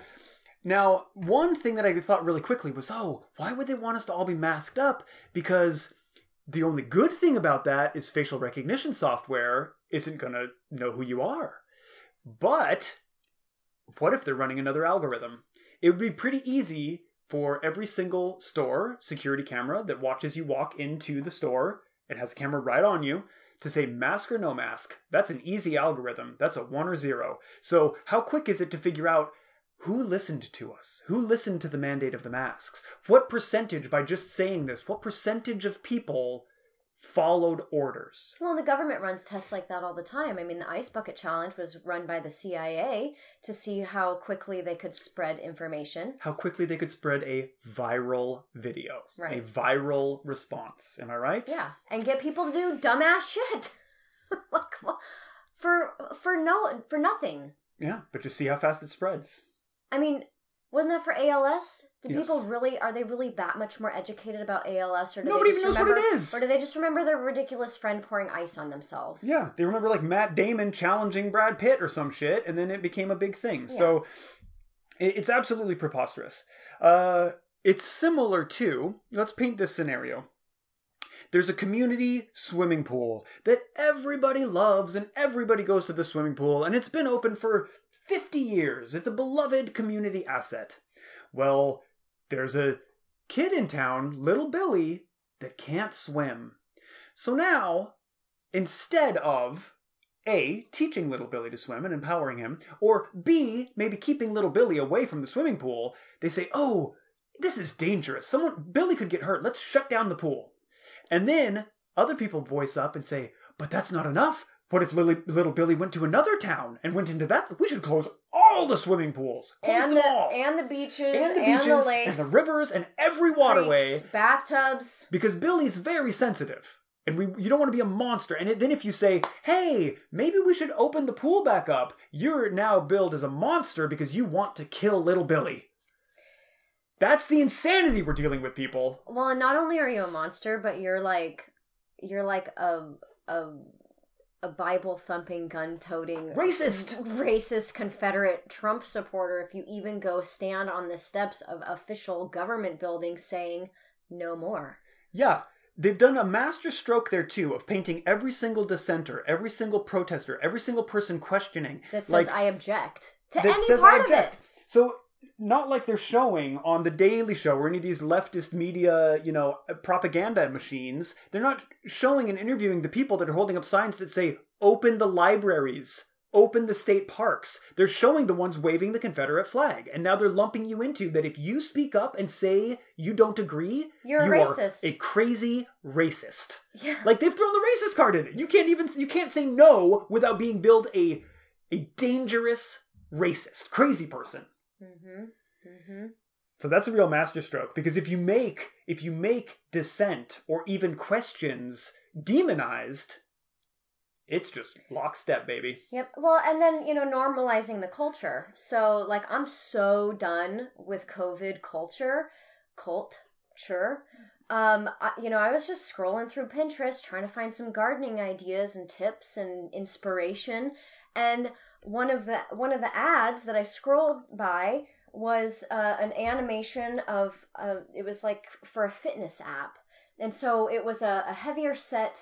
now one thing that I thought really quickly was, oh, why would they want us to all be masked up? Because the only good thing about that is facial recognition software isn't going to know who you are. But what if they're running another algorithm? It would be pretty easy for every single store security camera that watches you walk into the store, it has a camera right on you, to say mask or no mask. That's an easy algorithm. That's a one or zero. So how quick is it to figure out who listened to us? Who listened to the mandate of the masks? What percentage, by just saying this, what percentage of people followed orders. Well, the government runs tests like that all the time. I mean, the Ice Bucket Challenge was run by the C I A to see how quickly they could spread information. How quickly they could spread a viral video. Right. A viral response. Am I right? Yeah, and get people to do dumbass shit. Like, well, for for no for nothing. Yeah, but just see how fast it spreads. I mean, wasn't that for A L S? Do Yes. people really, are they really that much more educated about A L S? Or do Nobody they just even knows remember, what it is. Or do they just remember their ridiculous friend pouring ice on themselves? Yeah, they remember like Matt Damon challenging Brad Pitt or some shit, and then it became a big thing. Yeah. So it- it's absolutely preposterous. Uh, it's similar to, let's paint this scenario. There's a community swimming pool that everybody loves and everybody goes to the swimming pool, and it's been open for fifty years. It's a beloved community asset. Well, there's a kid in town, little Billy, that can't swim. So now, instead of A, teaching little Billy to swim and empowering him, or B, maybe keeping little Billy away from the swimming pool, they say, oh, this is dangerous. Someone, Billy could get hurt. Let's shut down the pool. And then other people voice up and say, but that's not enough. What if Lily, little Billy went to another town and went into that? We should close all the swimming pools. Close And them the, all. and the beaches, And the and beaches, the lakes, and the rivers, and every waterway. creeks, bathtubs. Because Billy's very sensitive. And we, you don't want to be a monster. And it, then if you say, hey, maybe we should open the pool back up, you're now billed as a monster because you want to kill little Billy. That's the insanity we're dealing with, people. Well, and not only are you a monster, but you're like, you're like a a a Bible thumping, gun toting, Racist, racist Confederate Trump supporter. If you even go stand on the steps of official government buildings saying no more. Yeah. They've done a master stroke there, too, of painting every single dissenter, every single protester, every single person questioning. That says, like, I object to that any says, part I of object. it. So, not like they're showing on The Daily Show or any of these leftist media, you know, propaganda machines. They're not showing and interviewing the people that are holding up signs that say, open the libraries, open the state parks. They're showing the ones waving the Confederate flag. And now they're lumping you into that if you speak up and say you don't agree, You're a you racist. are a crazy racist. Yeah. Like, they've thrown the racist card in it. You can't even, you can't say no without being billed a, a dangerous racist, crazy person. Mm-hmm. Mm-hmm. So that's a real masterstroke, because if you make, if you make dissent or even questions demonized, it's just lockstep, baby. Yep. Well, and then, you know, normalizing the culture. So, like, I'm so done with COVID culture, cult, sure. Um, I, you know, I was just scrolling through Pinterest trying to find some gardening ideas and tips and inspiration. And one of the one of the ads that I scrolled by was uh, an animation of, uh, it was like for a fitness app. And so it was a, a heavier set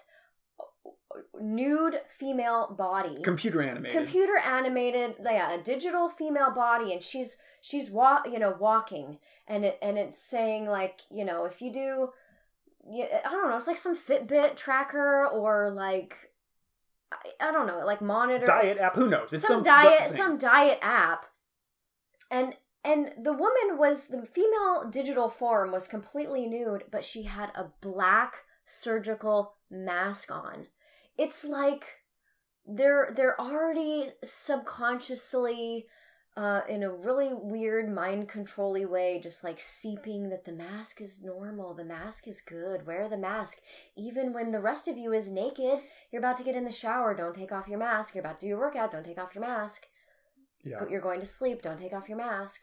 nude female body, Computer animated. computer animated, yeah, a digital female body, and she's she's wa- you know walking, and it and it's saying, like, you know, if you do, yeah, I don't know, it's like some Fitbit tracker or like I, I don't know, like monitor Diet app, who knows? It's some, some diet thing. some diet app, and and the woman was the female digital form was completely nude, but she had a black surgical mask on. It's like they're they're already subconsciously, uh, in a really weird mind control-y way, just like seeping that the mask is normal, the mask is good, wear the mask. Even when the rest of you is naked, you're about to get in the shower, don't take off your mask. You're about to do your workout, don't take off your mask. Yeah. You're going to sleep, don't take off your mask.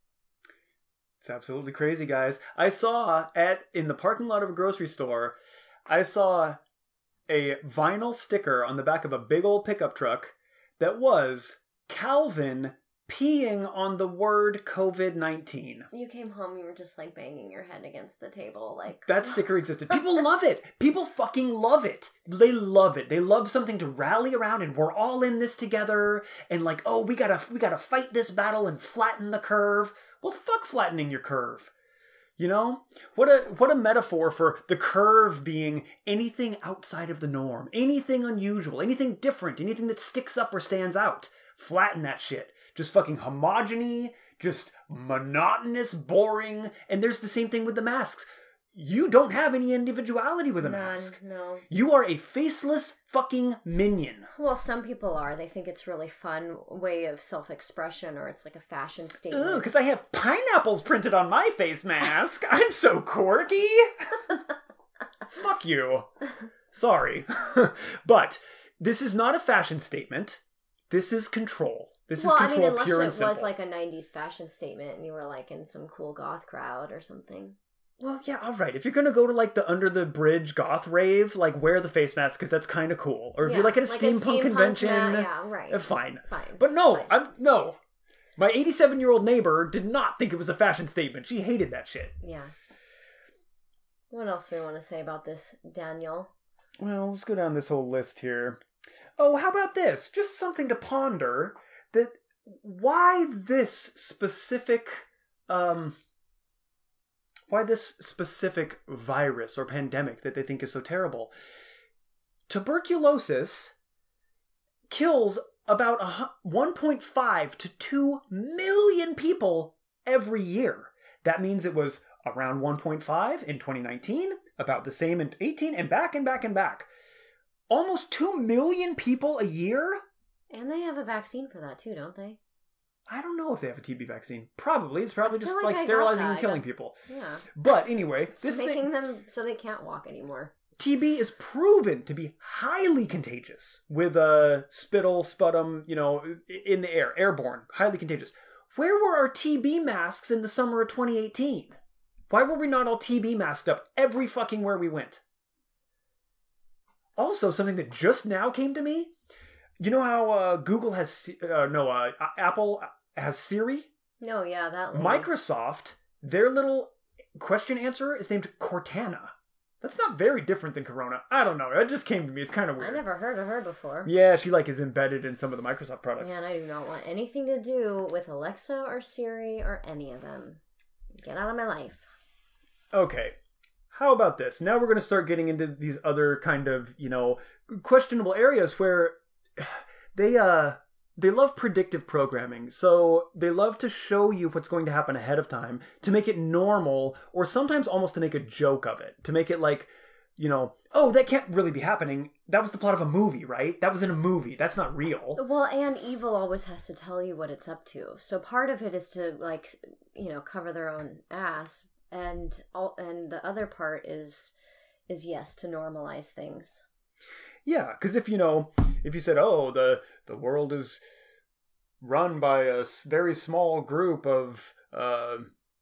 It's absolutely crazy, guys. I saw at in the parking lot of a grocery store, I saw a vinyl sticker on the back of a big old pickup truck that was Calvin peeing on the word COVID nineteen. You came home, you were just like banging your head against the table, like... That sticker existed. People love it. People fucking love it. They love it. They love something to rally around, and we're all in this together. And like, oh, we gotta we gotta fight this battle and flatten the curve. Well, fuck flattening your curve. You know? What a what a metaphor for the curve being anything outside of the norm. Anything unusual. Anything different. Anything that sticks up or stands out. Flatten that shit. Just fucking homogeny. Just monotonous, boring. And there's the same thing with the masks. you don't have any individuality with a None, mask. no. You are a faceless fucking minion. Well, some people are. They think it's really fun way of self-expression, or it's like a fashion statement. Ooh, because I have pineapples printed on my face mask. I'm so quirky. Fuck you. Sorry. But this is not a fashion statement. This is control. This well, is control, I mean, unless pure it and simple. was like a nineties fashion statement and you were like in some cool goth crowd or something. Well, yeah, all right. If you're going to go to like the under the bridge goth rave, like wear the face mask because that's kind of cool. Or if Yeah, you're like at a like steampunk, a steampunk convention, ma- yeah, right. uh, fine. Fine. But no, Fine. I'm no. My eighty-seven-year-old neighbor did not think it was a fashion statement. She hated that shit. Yeah. What else do we want to say about this, Daniel? Well, let's go down this whole list here. Oh, how about this? Just something to ponder. That why this specific, um, why this specific virus or pandemic that they think is so terrible. Tuberculosis kills about a, one point five to two million people every year. That means it was around one point five in twenty nineteen, about the same in eighteen, and back and back and back. Almost two million people a year? And they have a vaccine for that too, don't they? I don't know if they have a T B vaccine. Probably. It's probably I feel just like like, I got sterilizing that. and I killing got- people. Yeah. But anyway, It's this making thing, them so they can't walk anymore. T B is proven to be highly contagious with uh, spittle, sputum, you know, in the air, airborne, highly contagious. Where were our T B masks in the summer of twenty eighteen? Why were we not all T B masked up every fucking where we went? Also, something that just now came to me, you know how uh, Google has, uh, no, uh, Apple has Siri? No, yeah, that lady. Microsoft, their little question answerer is named Cortana. That's not very different than Corona. I don't know. It just came to me. It's kind of I weird. never heard of her before. Yeah, she like is embedded in some of the Microsoft products. Man, I do not want anything to do with Alexa or Siri or any of them. Get out of my life. Okay. How about this? Now we're going to start getting into these other kind of, you know, questionable areas where they uh they love predictive programming. So they love to show you what's going to happen ahead of time to make it normal, or sometimes almost to make a joke of it, to make it like, you know, oh, that can't really be happening. That was the plot of a movie, right? That was in a movie. That's not real. Well, and evil always has to tell you what it's up to. So part of it is to, like, you know, cover their own ass, and all, and the other part is is yes, to normalize things. Yeah, because if you know, if you said, "Oh, the the world is run by a s- very small group of uh,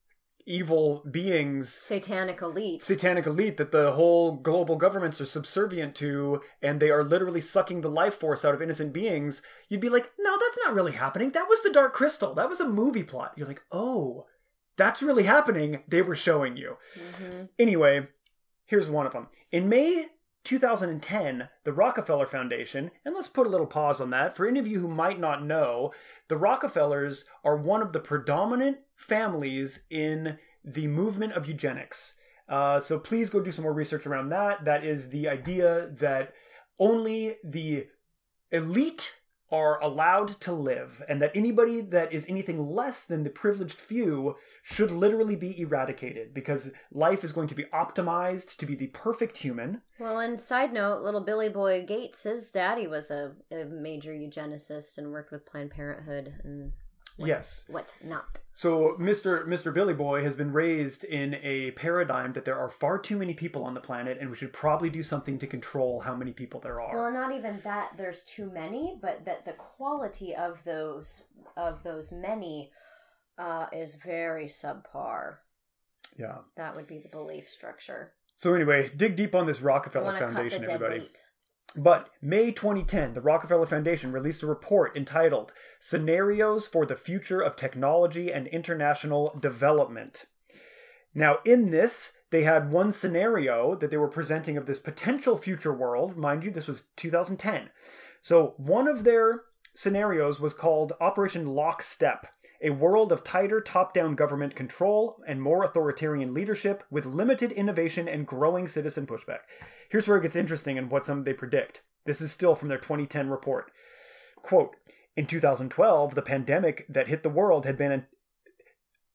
evil beings, Satanic elite. satanic elite that the whole global governments are subservient to, and they are literally sucking the life force out of innocent beings," you'd be like, "No, that's not really happening. That was the Dark Crystal. That was a movie plot." You're like, "Oh, that's really happening. They were showing you." Mm-hmm. Anyway, here's one of them. In May two thousand ten, the Rockefeller Foundation, and let's put a little pause on that. For any of you who might not know, the Rockefellers are one of the predominant families in the movement of eugenics. Uh, so please go do some more research around that. That is the idea that only the elite are allowed to live, and that anybody that is anything less than the privileged few should literally be eradicated, because life is going to be optimized to be the perfect human. Well, and side note, little Billy Boy Gates, his daddy was a, a major eugenicist and worked with Planned Parenthood and what, Yes. what not. So Mister Mister Billy Boy has been raised in a paradigm that there are far too many people on the planet, and we should probably do something to control how many people there are. Well, not even that there's too many, but that the quality of those of those many uh, is very subpar. Yeah. That would be the belief structure. So anyway, dig deep on this I Rockefeller want to cut the Foundation, dead everybody. weight. But May twenty ten, the Rockefeller Foundation released a report entitled Scenarios for the Future of Technology and International Development. Now, in this, they had one scenario that they were presenting of this potential future world. Mind you, this was two thousand ten. So one of their scenarios was called Operation Lockstep, a world of tighter top-down government control and more authoritarian leadership with limited innovation and growing citizen pushback. Here's where it gets interesting and what some they predict. This is still from their twenty ten report. Quote, in two thousand twelve, the pandemic that hit the world had been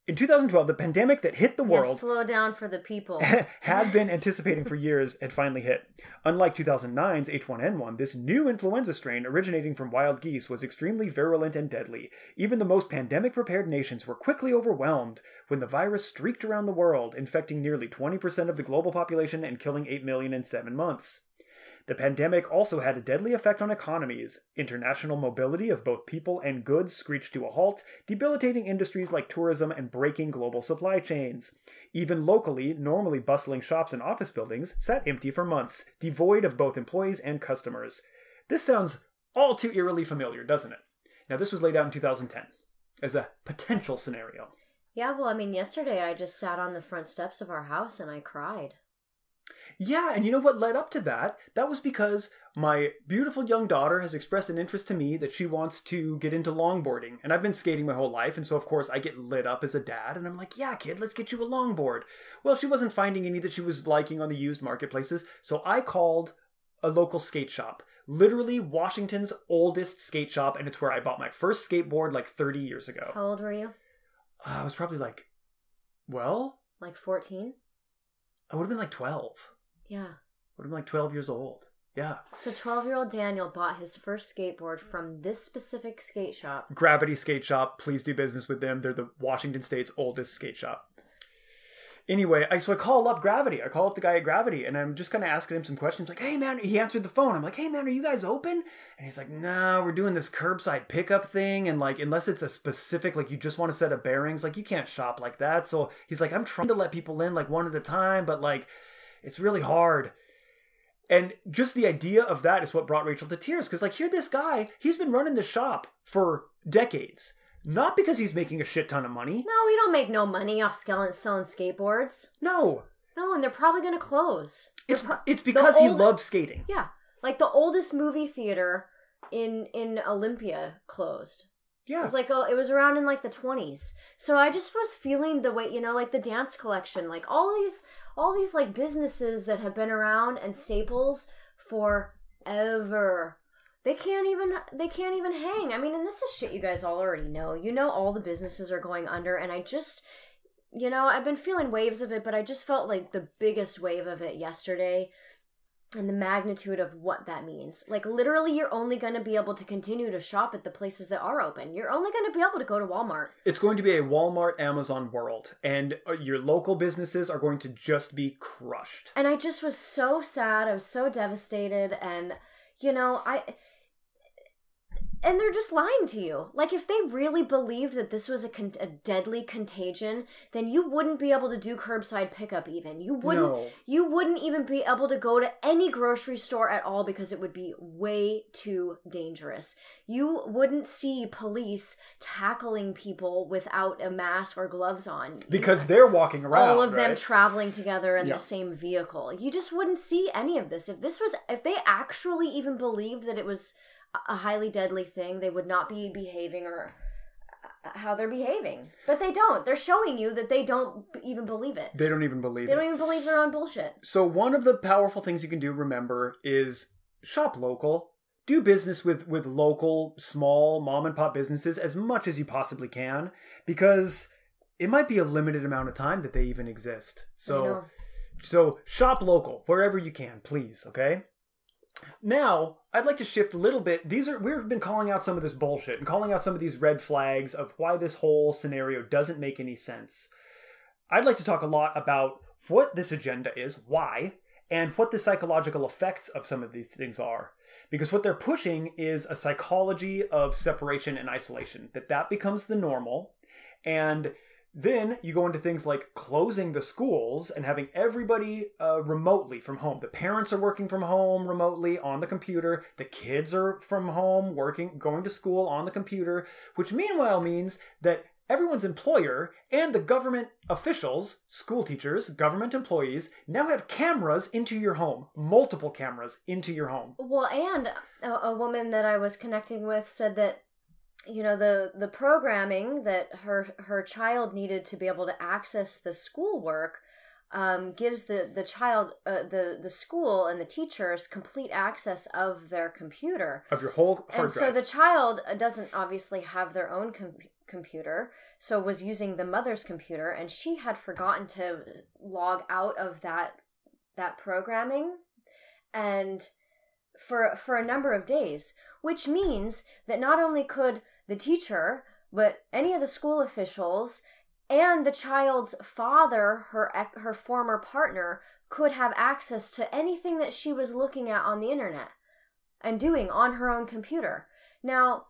In two thousand twelve, the pandemic that hit the Yeah, world slow down for the people. had been anticipating for years had finally hit. Unlike two thousand nine's H one N one, this new influenza strain originating from wild geese was extremely virulent and deadly. Even the most pandemic-prepared nations were quickly overwhelmed when the virus streaked around the world, infecting nearly twenty percent of the global population and killing eight million in seven months. The pandemic also had a deadly effect on economies. International mobility of both people and goods screeched to a halt, debilitating industries like tourism and breaking global supply chains. Even locally, normally bustling shops and office buildings sat empty for months, devoid of both employees and customers. This sounds all too eerily familiar, doesn't it? Now, this was laid out in two thousand ten as a potential scenario. Yeah, well, I mean, yesterday I just sat on the front steps of our house and I cried. Yeah, and you know what led up to that? That was because my beautiful young daughter has expressed an interest to me that she wants to get into longboarding. And I've been skating my whole life, and so of course I get lit up as a dad, and I'm like, yeah, kid, let's get you a longboard. Well, she wasn't finding any that she was liking on the used marketplaces, so I called a local skate shop. Literally Washington's oldest skate shop, and it's where I bought my first skateboard like thirty years ago. How old were you? Uh, I was probably like, well... Like fourteen? I would have been like twelve. Yeah. Would have been like twelve years old. Yeah. So twelve-year-old Daniel bought his first skateboard from this specific skate shop. Gravity Skate Shop. Please do business with them. They're the Washington State's oldest skate shop. Anyway, I so I call up Gravity. I call up the guy at Gravity, and I'm just kind of asking him some questions. Like, hey, man, he answered the phone. I'm like, hey, man, are you guys open? And he's like, no, we're doing this curbside pickup thing. And, like, unless it's a specific, like, you just want a set of bearings, like, you can't shop like that. So he's like, I'm trying to let people in, like, one at a time, but, like, it's really hard. And just the idea of that is what brought Rachel to tears. Because, like, here this guy, he's been running the shop for decades. Not because he's making a shit ton of money. No, we don't make no money off selling, selling skateboards. No. No, and they're probably going to close. It's pro- it's because old, he loves skating. Yeah. Like the oldest movie theater in in Olympia closed. Yeah. It was like, oh, it was around in like the twenties. So I just was feeling the way, you know, like the dance collection, like all these, all these like businesses that have been around and staples forever. They can't even, they can't even hang. I mean, and this is shit you guys all already know. You know all the businesses are going under, and I just, you know, I've been feeling waves of it, but I just felt like the biggest wave of it yesterday and the magnitude of what that means. Like, literally, you're only going to be able to continue to shop at the places that are open. You're only going to be able to go to Walmart. It's going to be a Walmart, Amazon world, and your local businesses are going to just be crushed. And I just was so sad. I was so devastated, and, you know, I... And they're just lying to you. Like, if they really believed that this was a, con- a deadly contagion, then you wouldn't be able to do curbside pickup even. You wouldn't No. You wouldn't even be able to go to any grocery store at all because it would be way too dangerous. You wouldn't see police tackling people without a mask or gloves on. Because you, they're walking around, all of right? them traveling together in yeah. the same vehicle. You just wouldn't see any of this. If this was, if they actually even believed that it was a highly deadly thing, they would not be behaving or how they're behaving. But they don't. They're showing you that they don't even believe it. They don't even believe they it. They don't even believe their own bullshit. So one of the powerful things you can do, remember, is shop local. Do business with, with local, small, mom and pop businesses as much as you possibly can. Because it might be a limited amount of time that they even exist. So, so shop local, wherever you can, please, okay? Now, I'd like to shift a little bit. These are we've been calling out some of this bullshit and calling out some of these red flags of why this whole scenario doesn't make any sense. I'd like to talk a lot about what this agenda is, why, and what the psychological effects of some of these things are. Because what they're pushing is a psychology of separation and isolation, that that becomes the normal. And then you go into things like closing the schools and having everybody uh, remotely from home. The parents are working from home remotely on the computer. The kids are from home working, going to school on the computer, which meanwhile means that everyone's employer and the government officials, school teachers, government employees, now have cameras into your home, multiple cameras into your home. Well, and a, a woman that I was connecting with said that, you know, the, the programming that her her child needed to be able to access the schoolwork, um, gives the the child, uh, the the school and the teachers complete access of their computer, of your whole hard and drive. so the child doesn't obviously have their own com- computer, so was using the mother's computer, and she had forgotten to log out of that that programming, and for for a number of days, which means that not only could the teacher, but any of the school officials and the child's father, her her former partner, could have access to anything that she was looking at on the internet and doing on her own computer. Now,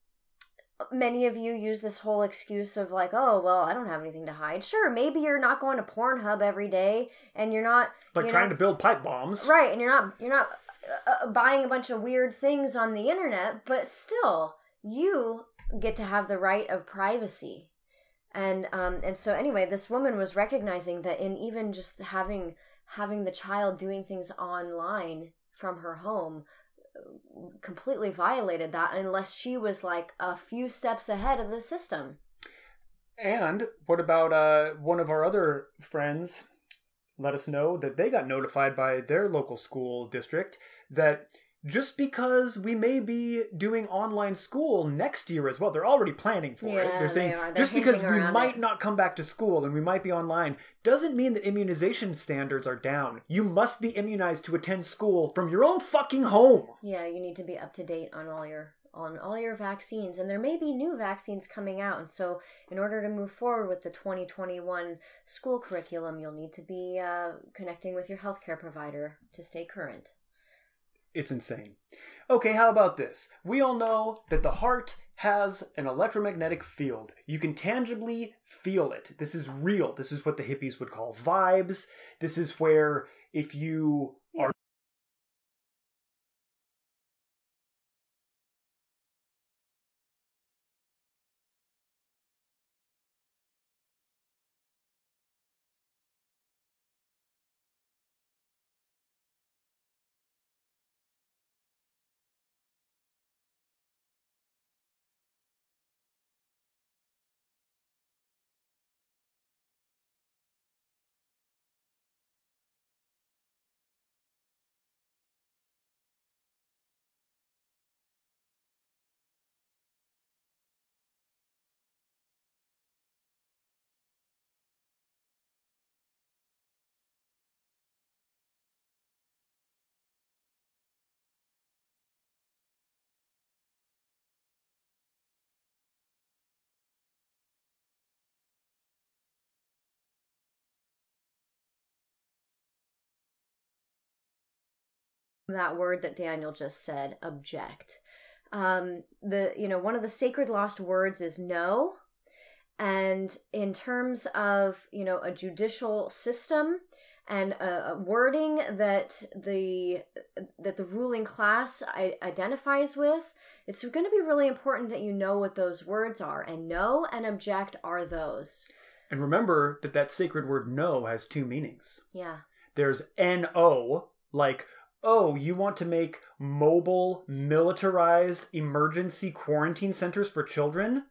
many of you use this whole excuse of like, oh, well, I don't have anything to hide. Sure, maybe you're not going to Pornhub every day, and you're not like you trying know, to build pipe bombs, right? And you're not you're not uh, buying a bunch of weird things on the internet, but still, you get to have the right of privacy. And um and so anyway, this woman was recognizing that in even just having having the child doing things online from her home completely violated that, unless she was like a few steps ahead of the system. And what about uh one of our other friends let us know that they got notified by their local school district that just because we may be doing online school next year as well, they're already planning for Yeah, it. They're saying they are. They're just because hinting we around might it. not come back to school and we might be online doesn't mean that immunization standards are down. You must be immunized to attend school from your own fucking home. Yeah, you need to be up to date on all your on all your vaccines, and there may be new vaccines coming out, and so in order to move forward with the twenty twenty-one school curriculum, you'll need to be uh, connecting with your healthcare provider to stay current. It's insane. Okay, how about this? We all know that the heart has an electromagnetic field. You can tangibly feel it. This is real. This is what the hippies would call vibes. This is where if you Yeah. are That word that Daniel just said, object. Um, the you know one of the sacred lost words is no, and in terms of you know a judicial system and a, a wording that the that the ruling class I, identifies with, it's going to be really important that you know what those words are, and no and object are those. And remember that that sacred word no has two meanings. Yeah. There's N O, like, oh, you want to make mobile, militarized emergency quarantine centers for children?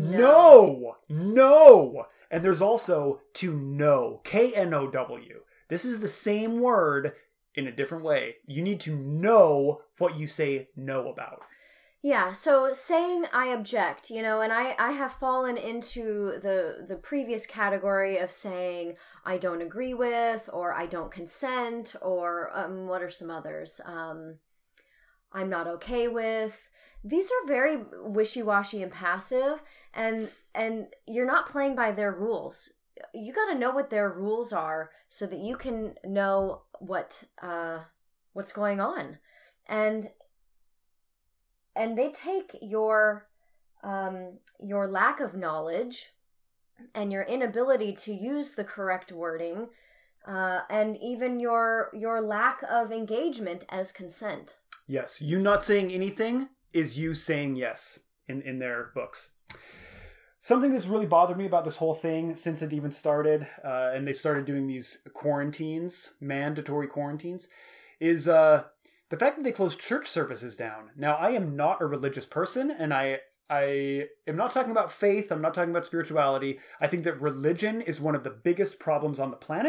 No! No! No! And there's also to know, K N O W. This is the same word in a different way. You need to know what you say no about. Yeah, so saying I object, you know, and I, I have fallen into the the previous category of saying I don't agree with, or I don't consent, or um, what are some others? Um, I'm not okay with. These are very wishy-washy and passive, and and you're not playing by their rules. You got to know what their rules are so that you can know what uh, what's going on, and. And they take your um, your lack of knowledge and your inability to use the correct wording, uh, and even your your lack of engagement as consent. Yes, you not saying anything is you saying yes in, in their books. Something that's really bothered me about this whole thing since it even started, uh, and they started doing these quarantines, mandatory quarantines, is... Uh, the fact that they closed church services down. Now, I am not a religious person, and I I am not talking about faith. I'm not talking about spirituality. I think that religion is one of the biggest problems on the planet,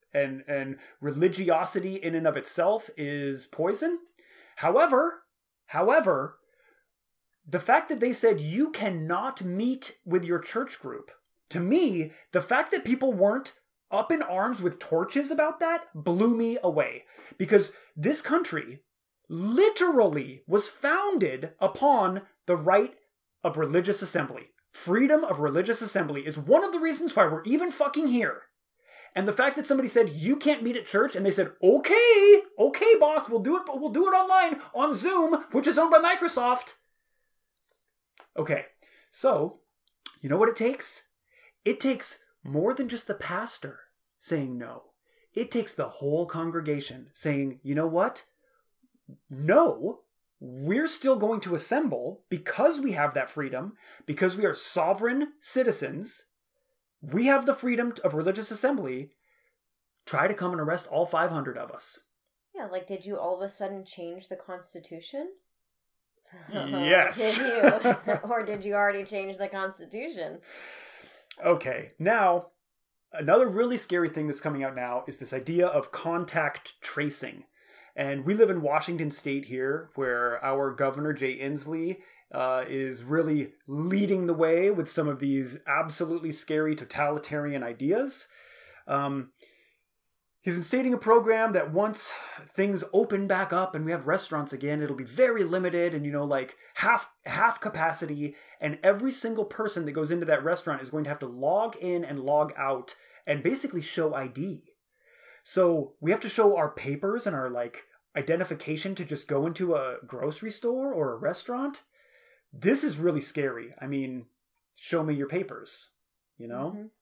and, and religiosity in and of itself is poison. However, however, the fact that they said you cannot meet with your church group, to me, the fact that people weren't up in arms with torches about that blew me away. Because this country literally was founded upon the right of religious assembly. Freedom of religious assembly is one of the reasons why we're even fucking here. And the fact that somebody said, you can't meet at church, and they said, okay, okay, boss, we'll do it, but we'll do it online on Zoom, which is owned by Microsoft. Okay, so, you know what it takes? It takes more than just the pastor saying no. It takes the whole congregation saying, you know what? No, we're still going to assemble because we have that freedom, because we are sovereign citizens. We have the freedom of religious assembly. Try to come and arrest all five hundred of us. Yeah, like, did you all of a sudden change the Constitution? Yes. Did you? Or did you already change the Constitution? Okay, now, another really scary thing that's coming out now is this idea of contact tracing. And we live in Washington State here, where our governor, Jay Inslee, uh, is really leading the way with some of these absolutely scary totalitarian ideas. Um, he's instating a program that once things open back up and we have restaurants again, it'll be very limited and, you know, like half half capacity. And every single person that goes into that restaurant is going to have to log in and log out and basically show I D. So we have to show our papers and our, like, identification to just go into a grocery store or a restaurant. This is really scary. I mean, show me your papers, you know? Mm-hmm.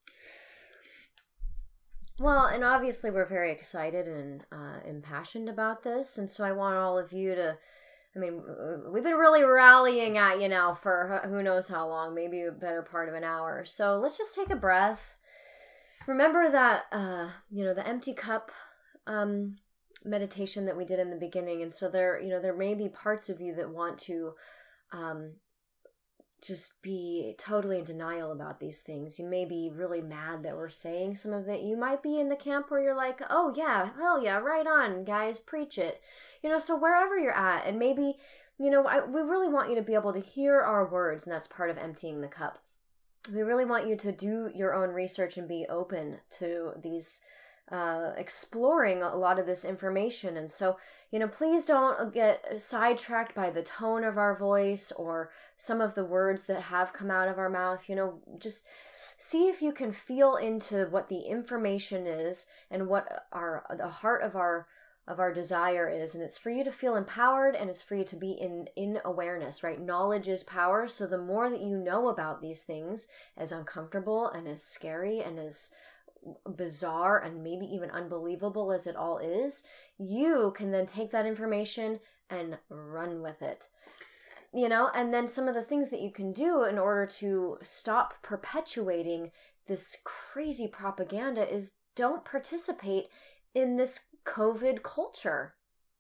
Well, and obviously we're very excited and uh, impassioned about this. And so I want all of you to, I mean, we've been really rallying at you now for who knows how long, maybe a better part of an hour. So let's just take a breath. Remember that, uh, you know, the empty cup um, meditation that we did in the beginning. And so there, you know, there may be parts of you that want to um, just be totally in denial about these things. You may be really mad that we're saying some of it. You might be in the camp where you're like, oh yeah, hell yeah, right on, guys, preach it. You know, so wherever you're at, and maybe, you know, I, we really want you to be able to hear our words, and that's part of emptying the cup. We really want you to do your own research and be open to these, uh, exploring a lot of this information. And so, you know, please don't get sidetracked by the tone of our voice or some of the words that have come out of our mouth. You know, just see if you can feel into what the information is and what our the heart of our of our desire is. And it's for you to feel empowered, and it's for you to be in, in awareness, right? Knowledge is power. So the more that you know about these things, as uncomfortable and as scary and as bizarre and maybe even unbelievable as it all is, you can then take that information and run with it. You know, and then some of the things that you can do in order to stop perpetuating this crazy propaganda is don't participate in this COVID culture.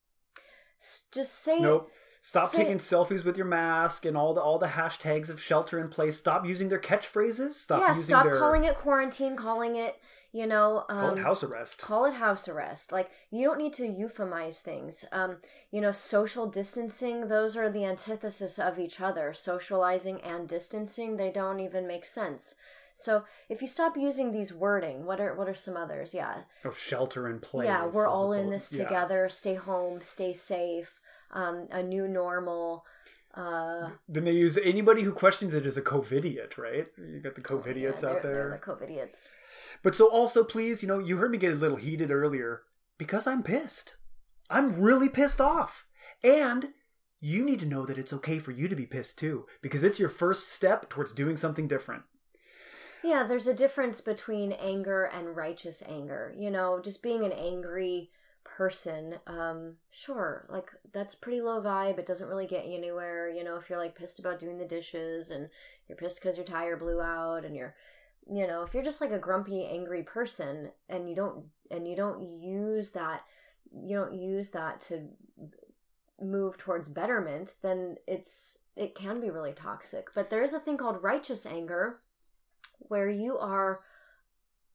Just say Nope. Stop say, taking selfies with your mask and all the all the hashtags of shelter in place. Stop using their catchphrases. Stop yeah, using stop their... calling it quarantine, calling it, you know... Um, call it house arrest. Call it house arrest. Like, you don't need to euphemize things. Um, you know, social distancing, those are the antithesis of each other. Socializing and distancing, they don't even make sense. So if you stop using these wording, what are what are some others? Yeah. Oh, shelter in place. Yeah, we're all in this yeah. together. Stay home, stay safe. Um, a new normal. Uh, then they use anybody who questions it as a COVIDiot, right? You got the COVIDiots yeah, out there. They're the COVIDiots. But so also, please, you know, you heard me get a little heated earlier because I'm pissed. I'm really pissed off. And you need to know that it's okay for you to be pissed too, because it's your first step towards doing something different. Yeah, there's a difference between anger and righteous anger. You know, just being an angry person, um, sure, like, that's pretty low vibe. It doesn't really get you anywhere. You know, if you're, like, pissed about doing the dishes and you're pissed because your tire blew out and you're, you know, if you're just, like, a grumpy, angry person and you don't, and you don't use that, you don't use that to move towards betterment, then it's, it can be really toxic. But there is a thing called righteous anger, where you are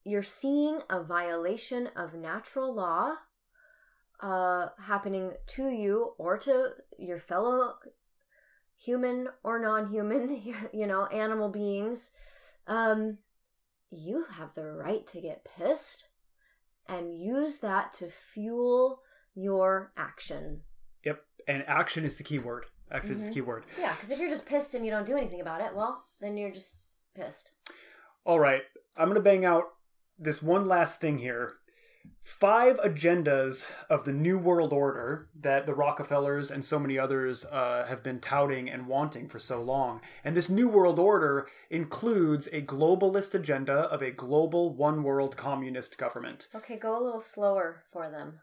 you're seeing a violation of natural law uh, happening to you or to your fellow human or non-human, you know, animal beings, um, you have the right to get pissed and use that to fuel your action. Yep. And action is the key word. Action mm-hmm. is the key word. Yeah, because if you're just pissed and you don't do anything about it, well, then you're just pissed. All right. I'm going to bang out this one last thing here. Five agendas of the New World Order that the Rockefellers and so many others uh, have been touting and wanting for so long. And this New World Order includes a globalist agenda of a global one world communist government. Okay, go a little slower for them.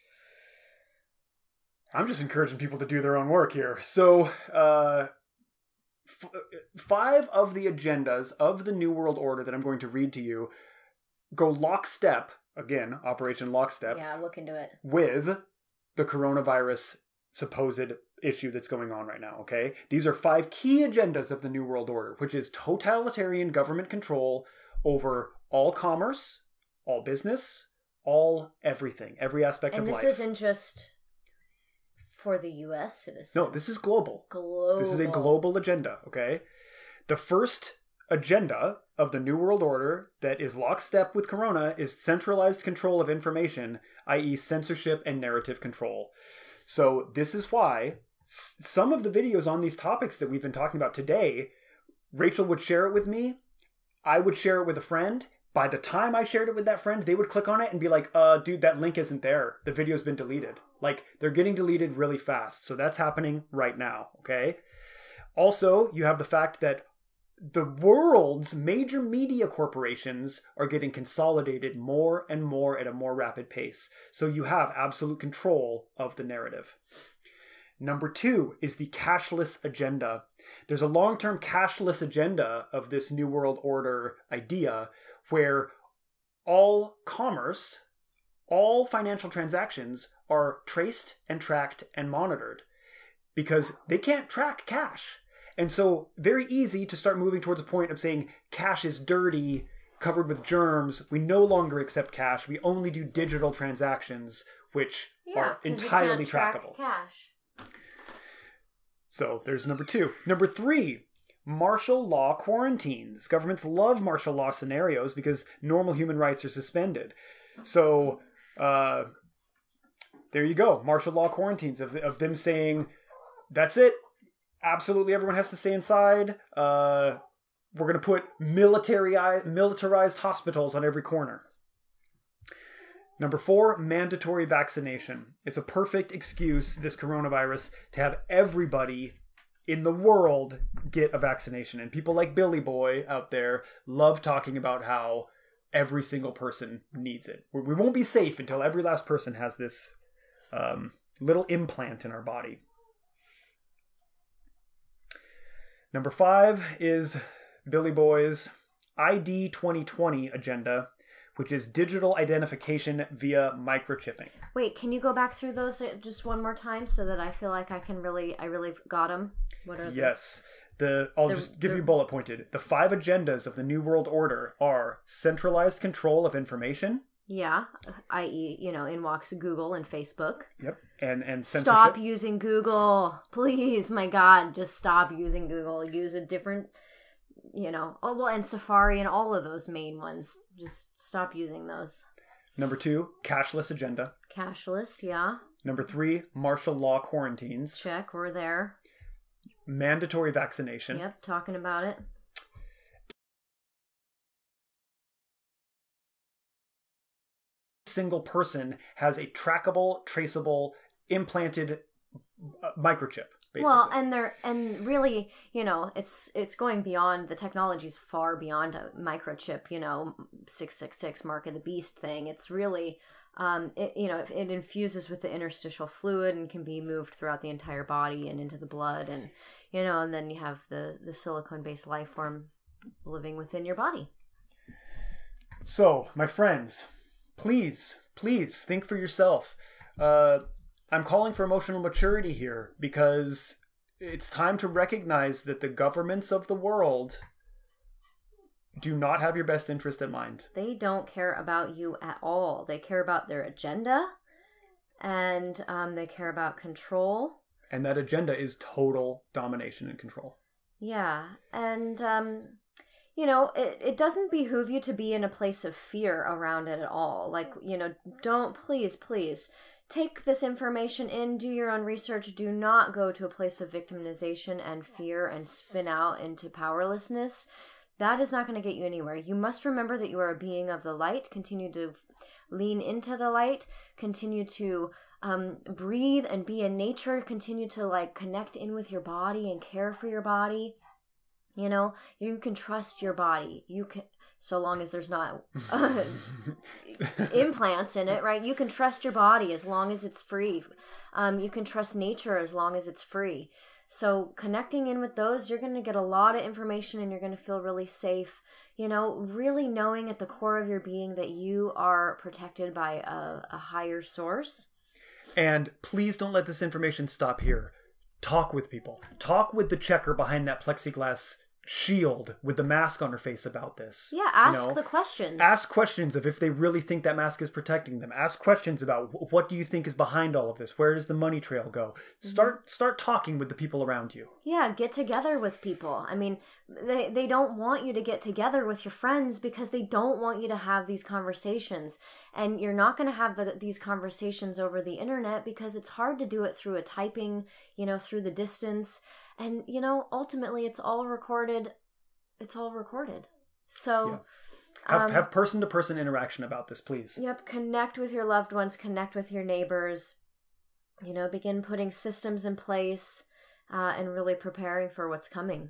I'm just encouraging people to do their own work here. So, uh, f- five of the agendas of the New World Order that I'm going to read to you go lockstep. Again, Operation Lockstep. Yeah, look into it. With the coronavirus supposed issue that's going on right now, okay? These are five key agendas of the New World Order, which is totalitarian government control over all commerce, all business, all everything, every aspect and of life. And this isn't just for the U S citizens. No, this is global. Global. This is a global agenda, okay? The first agenda of the New World Order that is lockstep with Corona is centralized control of information, that is censorship and narrative control. So this is why s- some of the videos on these topics that we've been talking about today, Rachel would share it with me, I would share it with a friend. By the time I shared it with that friend, they would click on it and be like, uh, dude, that link isn't there. The video's been deleted. Like, they're getting deleted really fast. So that's happening right now, okay? Also, you have the fact that the world's major media corporations are getting consolidated more and more at a more rapid pace. So you have absolute control of the narrative. Number two is the cashless agenda. There's a long-term cashless agenda of this New World Order idea where all commerce, all financial transactions are traced and tracked and monitored because they can't track cash. And so very easy to start moving towards a point of saying cash is dirty, covered with germs. We no longer accept cash. We only do digital transactions, which yeah, are entirely you can't trackable. Track cash. So there's number two. Number three, martial law quarantines. Governments love martial law scenarios because normal human rights are suspended. So uh, there you go. Martial law quarantines of, of them saying, that's it. Absolutely everyone has to stay inside. Uh, we're going to put military militarized hospitals on every corner. Number four, mandatory vaccination. It's a perfect excuse, this coronavirus, to have everybody in the world get a vaccination. And people like Billy Boy out there love talking about how every single person needs it. We won't be safe until every last person has this um, little implant in our body. Number five is Billy Boy's I D twenty twenty agenda, which is digital identification via microchipping. Wait, can you go back through those just one more time so that I feel like I can really, I really got them? What are yes. The I'll the, just give the, you bullet pointed. The five agendas of the New World Order are centralized control of information. Yeah, that is, you know, in walks Google and Facebook. Yep, and and censorship. Stop using Google, please. My God, just stop using Google. Use a different, you know. Oh well, and Safari and all of those main ones. Just stop using those. Number two, cashless agenda. Cashless, yeah. Number three, martial law quarantines. Check, we're there. Mandatory vaccination. Yep, talking about it. Single person has a trackable, traceable, implanted uh, microchip. Basically. Well, and they're and really, you know, it's it's going beyond the technology's far beyond a microchip. You know, six six six mark of the beast thing. It's really, um, it, you know, it, it infuses with the interstitial fluid and can be moved throughout the entire body and into the blood, and you know, and then you have the the silicone based life form living within your body. So, my friends. Please, please think for yourself. Uh, I'm calling for emotional maturity here because it's time to recognize that the governments of the world do not have your best interest in mind. They don't care about you at all. They care about their agenda, and um, they care about control. And that agenda is total domination and control. Yeah, and, um, you know, it, it doesn't behoove you to be in a place of fear around it at all. Like, you know, don't, please, please, take this information in, do your own research. Do not go to a place of victimization and fear and spin out into powerlessness. That is not going to get you anywhere. You must remember that you are a being of the light. Continue to lean into the light. Continue to um, breathe and be in nature. Continue to like connect in with your body and care for your body. You know, you can trust your body. You can, so long as there's not uh, implants in it, right? You can trust your body as long as it's free. Um, you can trust nature as long as it's free. So connecting in with those, you're going to get a lot of information and you're going to feel really safe. You know, really knowing at the core of your being that you are protected by a, a higher source. And please don't let this information stop here. Talk with people. Talk with the checker behind that plexiglass shield with the mask on her face about this. Yeah, ask you know? the questions. Ask questions of if they really think that mask is protecting them. Ask questions about what do you think is behind all of this? Where does the money trail go? Start mm-hmm. start talking with the people around you. Yeah, get together with people. I mean, they they don't want you to get together with your friends because they don't want you to have these conversations. And you're not going to have the, these conversations over the internet because it's hard to do it through a typing, you know, through the distance. And, you know, ultimately it's all recorded. It's all recorded. So yeah. have, um, have person-to-person interaction about this, please. Yep. Connect with your loved ones. Connect with your neighbors. You know, begin putting systems in place uh, and really preparing for what's coming.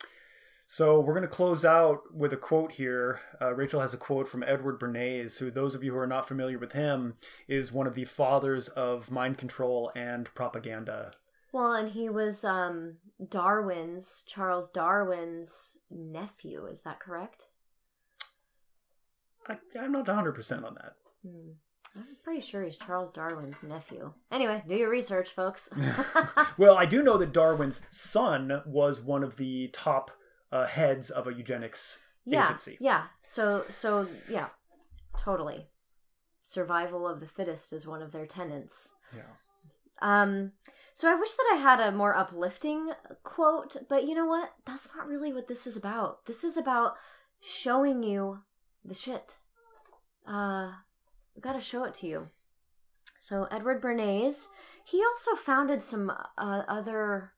So we're going to close out with a quote here. Uh, Rachel has a quote from Edward Bernays, who, those of you who are not familiar with him, is one of the fathers of mind control and propaganda. Well, and he was um, Darwin's, Charles Darwin's nephew. Is that correct? I, I'm not one hundred percent on that. Hmm. I'm pretty sure he's Charles Darwin's nephew. Anyway, do your research, folks. Well, I do know that Darwin's son was one of the top uh, heads of a eugenics yeah, agency. Yeah, so, so, yeah, totally. Survival of the fittest is one of their tenets. Yeah. Um... So I wish that I had a more uplifting quote, but you know what? That's not really what this is about. This is about showing you the shit. Uh, we gotta show it to you. So Edward Bernays, he also founded some uh, other...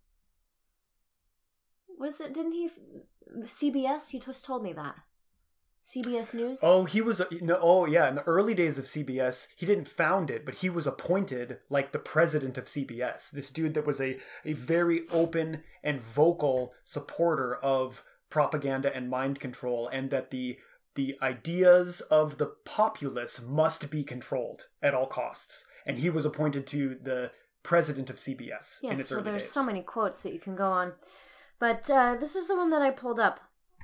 What is it? Didn't he... C B S? You just told me that. C B S News? Oh, he was, no, oh yeah, in the early days of C B S, he didn't found it, but he was appointed like the president of C B S. This dude that was a, a very open and vocal supporter of propaganda and mind control, and that the the ideas of the populace must be controlled at all costs. And he was appointed to the president of C B S yeah, in its so early there's days. so many quotes that you can go on. But uh, this is the one that I pulled up.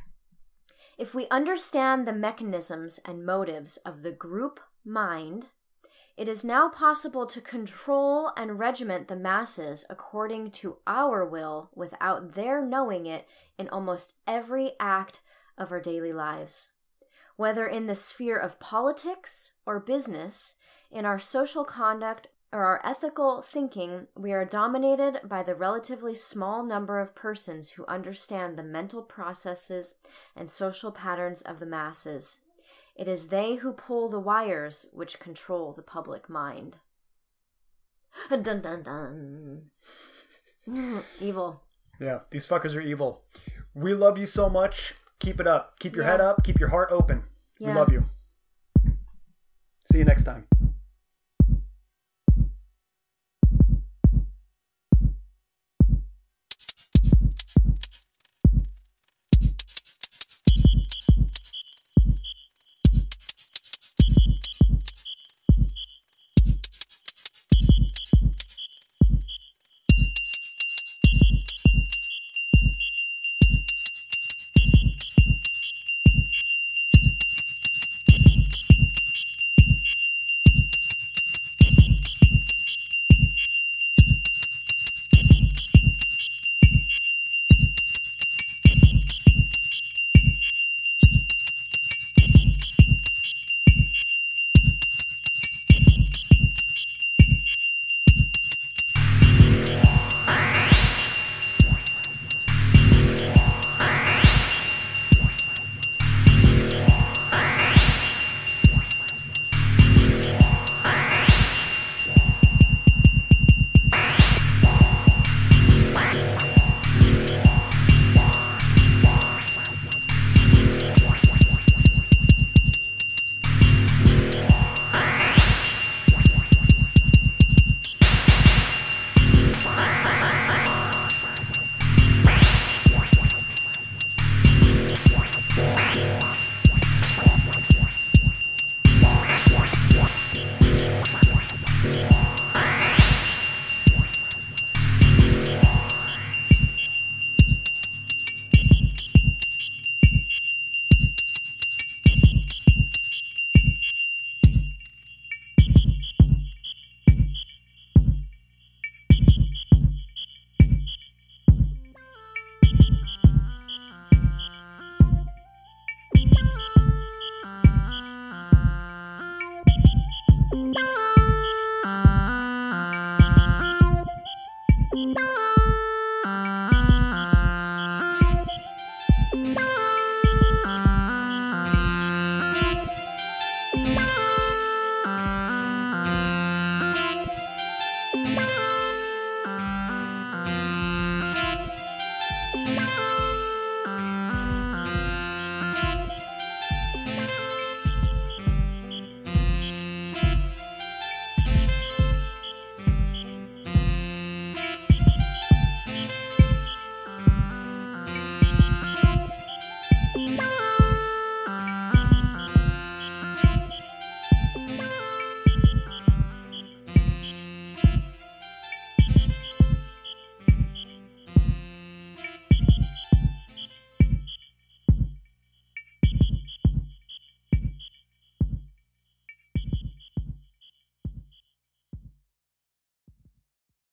If we understand the mechanisms and motives of the group mind, it is now possible to control and regiment the masses according to our will without their knowing it in almost every act of our daily lives. Whether in the sphere of politics or business, in our social conduct or our ethical thinking, we are dominated by the relatively small number of persons who understand the mental processes and social patterns of the masses. It is they who pull the wires which control the public mind. Dun dun dun. Evil. Yeah, these fuckers are evil. We love you so much. Keep it up. Keep your yeah. head up. Keep your heart open. Yeah. We love you. See you next time.